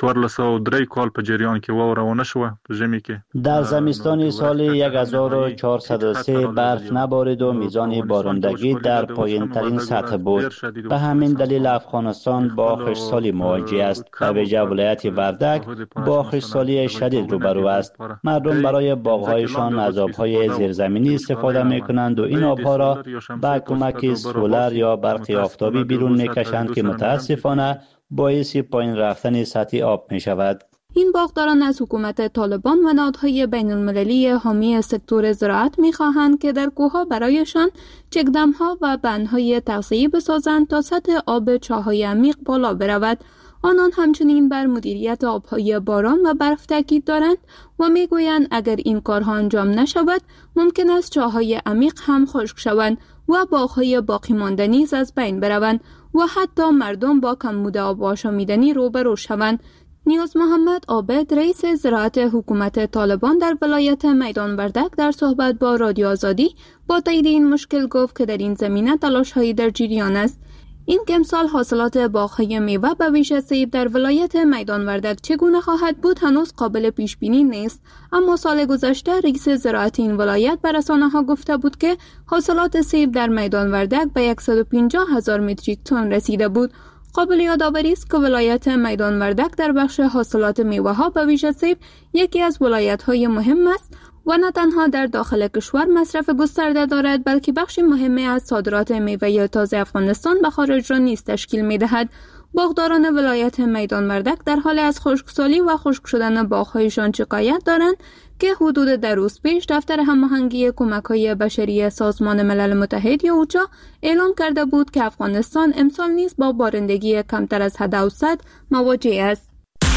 در زمستان سال هزار و چهارصد و سه برف نبارید و میزان بارندگی در پایین ترین سطح بود. به همین دلیل افغانستان با خشکسالی مواجه است. به ویژه ولایت وردک با خشکسالی شدید روبرو است. مردم برای باغ‌هایشان از آب‌های زیرزمینی استفاده می‌کنند و این آب‌ها را با کمک سولر یا برق آفتابی بیرون می‌کشند که متأسفانه باعث پایین رفتن سطح آب می شود. این باغداران از حکومت طالبان و نهادهای بین المللی حامی سکتور زراعت می خواهند که در کوهها برایشان چکدم‌ها و بندهای تغذیه‌ای بسازند تا سطح آب چاه‌های عمیق بالا برود. آنان همچنین بر مدیریت آبهای باران و برف تاکید دارند و می گویند اگر این کارها انجام نشود ممکن است چاه‌های عمیق هم خشک شوند و باغ‌های باقی مانده نیز از بین بروند و حتی مردم با کمبود آب آشامیدنی روبرو شوند. نیاز محمد عابد رئیس زراعت حکومت طالبان در ولایت میدان وردک در صحبت با رادیو آزادی با تایید این مشکل گفت که در این زمینه تلاش‌هایی در جریان است. این که امسال حاصلات باغ‌های میوه به ویژه سیب در ولایت میدان وردک چگونه خواهد بود هنوز قابل پیش بینی نیست، اما سال گذشته رئیس زراعت این ولایت به رسانه‌ها گفته بود که حاصلات سیب در میدان وردک به صد و پنجاه هزار متریک تن رسیده بود. قابل یادآوری است که ولایت میدان وردک در بخش حاصلات میوه‌ها به ویژه سیب یکی از ولایت‌های مهم است و نه تنها در داخل کشور مصرف گسترده دارد بلکه بخش مهمی از صادرات میوه تازه افغانستان به خارج را نیز تشکیل می‌دهد. باغداران ولایت میدان مردک در حال از خشکسالی و خشک شدن باغ‌هایشان شکایت دارند که حدود در روز پیش دفتر هماهنگی کمک‌های بشری سازمان ملل متحد یا اوچا اعلام کرده بود که افغانستان امسال نیز با بارندگی کمتر از حد اوسط مواجه است.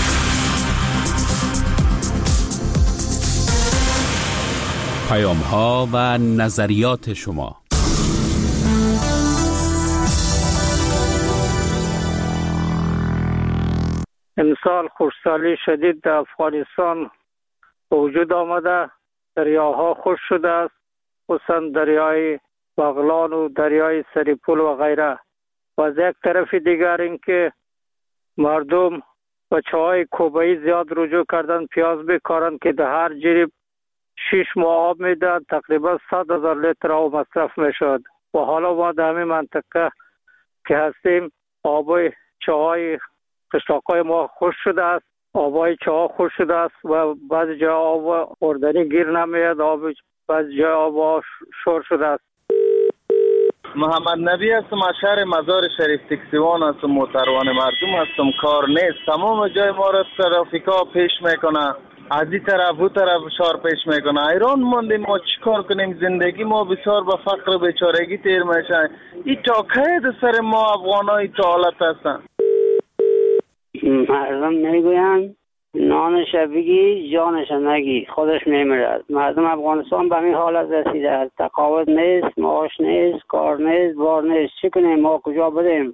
پیام‌ها و نظریات شما. امسال خشکسالی شدید در افغانستان وجود آمده، دریاها خشک شده است، خصوصا دریای بغلان و دریای سریپول و غیره. و از یک طرف دیگر اینکه مردم بچه‌های کوبایی زیاد رجوع کردن پیاز بکارن که در هر جریب شش ماه آب میدن، تقریبا صد هزار لیتر آب مصرف میشد. و حالا ما در همین منطقه که هستیم آبای چاهای قشلاقای ما خشک شده است، آبای چاه خشک شده است و بعضی جا آب خوردنی گیر نمیاد، آب بعضی جا آب شور شده است. محمد نبی هستم، از شهر مزار شریف تکسیوان هستم، محترمان مردم هستم. کار نیست، تمام جای ما را ترافیکا پیش میکنه، از این طرف او طرف شار پیش میکنه. ایران مانده ما چیکار کنیم؟ زندگی ما بسیار به فقر و بیچارگی تیر میشه. این تا که سر ما افغانای تا حالت هستن. مردم میگویند نانش بگی جانش نگی، خودش میمیرد. مردم افغانستان به این حالت رسیده است، تقاعد نیست، معاش نیست، کار نیست، بار نیست. چی کنیم؟ ما کجا بریم؟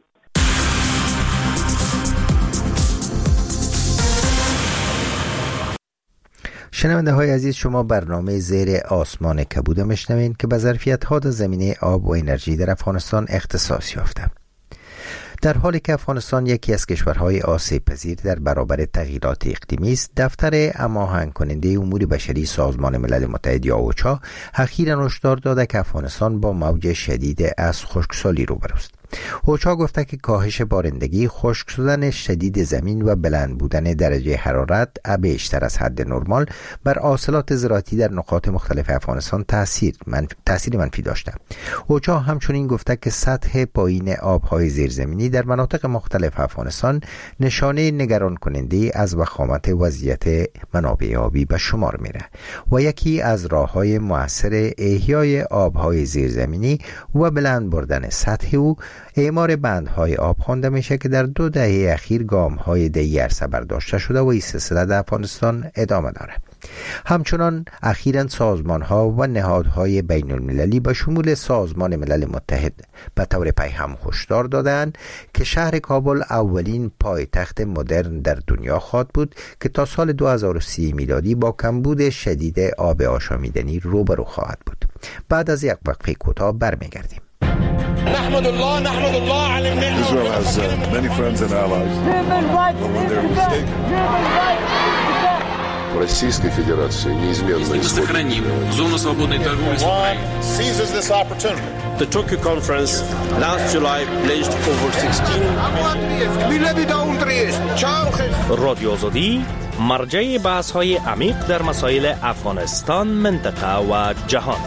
شنونده های عزیز، شما برنامه زیر آسمان کبود میشنوین که به ظرفیت ها در زمینه آب و انرژی در افغانستان اختصاص یافته. در حالی که افغانستان یکی از کشورهای آسیب پذیر در برابر تغییرات اقلیمی است، دفتر هماهنگ کننده امور بشری سازمان ملل متحد یا اوچا اخیراً هشدار داده که افغانستان با موج شدید از خشکسالی روبروست. اوچا گفته که کاهش بارندگی، خشک شدن شدید زمین و بلند بودن درجه حرارت بیشتر از حد نرمال بر حاصلات زراعتی در نقاط مختلف افغانستان تاثیر منفی, تاثیر منفی داشته. اوچا همچنین گفته که سطح پایین آبهای زیرزمینی در مناطق مختلف افغانستان نشانه نگران کننده از وخامت وضعیت منابع آبی به شمار میره و یکی از راههای مؤثر احیای آبهای زیرزمینی و بلند بردن سطح او اعمار بندهای آب خوانده میشه که در دو دهه اخیر گام‌های دهی عرصه برداشته شده و این سلسله در افغانستان ادامه داره. همچنان اخیراً سازمان‌ها و نهادهای بین المللی به شمول سازمان ملل متحد به طور پیهم هشدار دادند که شهر کابل اولین پایتخت مدرن در دنیا خواهد بود که تا سال دو هزار و سی میلادی با کمبود شدید آب آشامیدنی روبرو خواهد بود. بعد از یک وقفه کوتاه برمیگردیم. نحمد الله نحمد الله على النعمة. Israel has uh, many friends and allies. But when they're mistaken. Российской Федерации неизменно сохраним зону свободной торговли с Украиной. Seizes this opportunity. The Tokyo conference last July pledged over sixteen. رادیو آزادی مرجع بحث‌های عمیق در مسائل افغانستان، منطقه و جهان.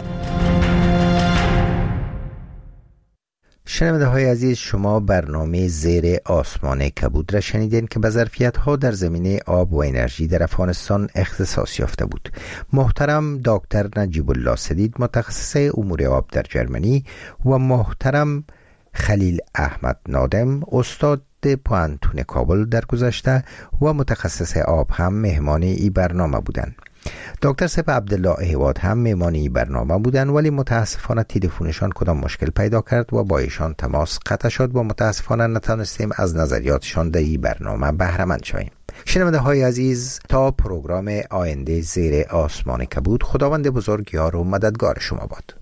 شنونده های عزیز، شما برنامه زیر آسمان کبود را شنیدین که به ظرفیت ها در زمینه آب و انرژی در افغانستان اختصاص یافته بود. محترم دکتر نجیب الله سدید، متخصص امور آب در جرمنی، و محترم خلیل احمد نادم، استاد پوهنتون کابل در گذشته و متخصص آب، هم مهمان این برنامه بودند. دکتر سپ عبدالله اهواد هم مهمان این برنامه بودن، ولی متاسفانه تلفنشان کدام مشکل پیدا کرد و با ایشان تماس قطع شد و متاسفانه نتونستیم از نظریاتشان در این برنامه بهره مند شویم. شنونده های عزیز، تا پروگرام آینده زیر آسمان کبود، خداوند بزرگ یار و مددگار شما باد.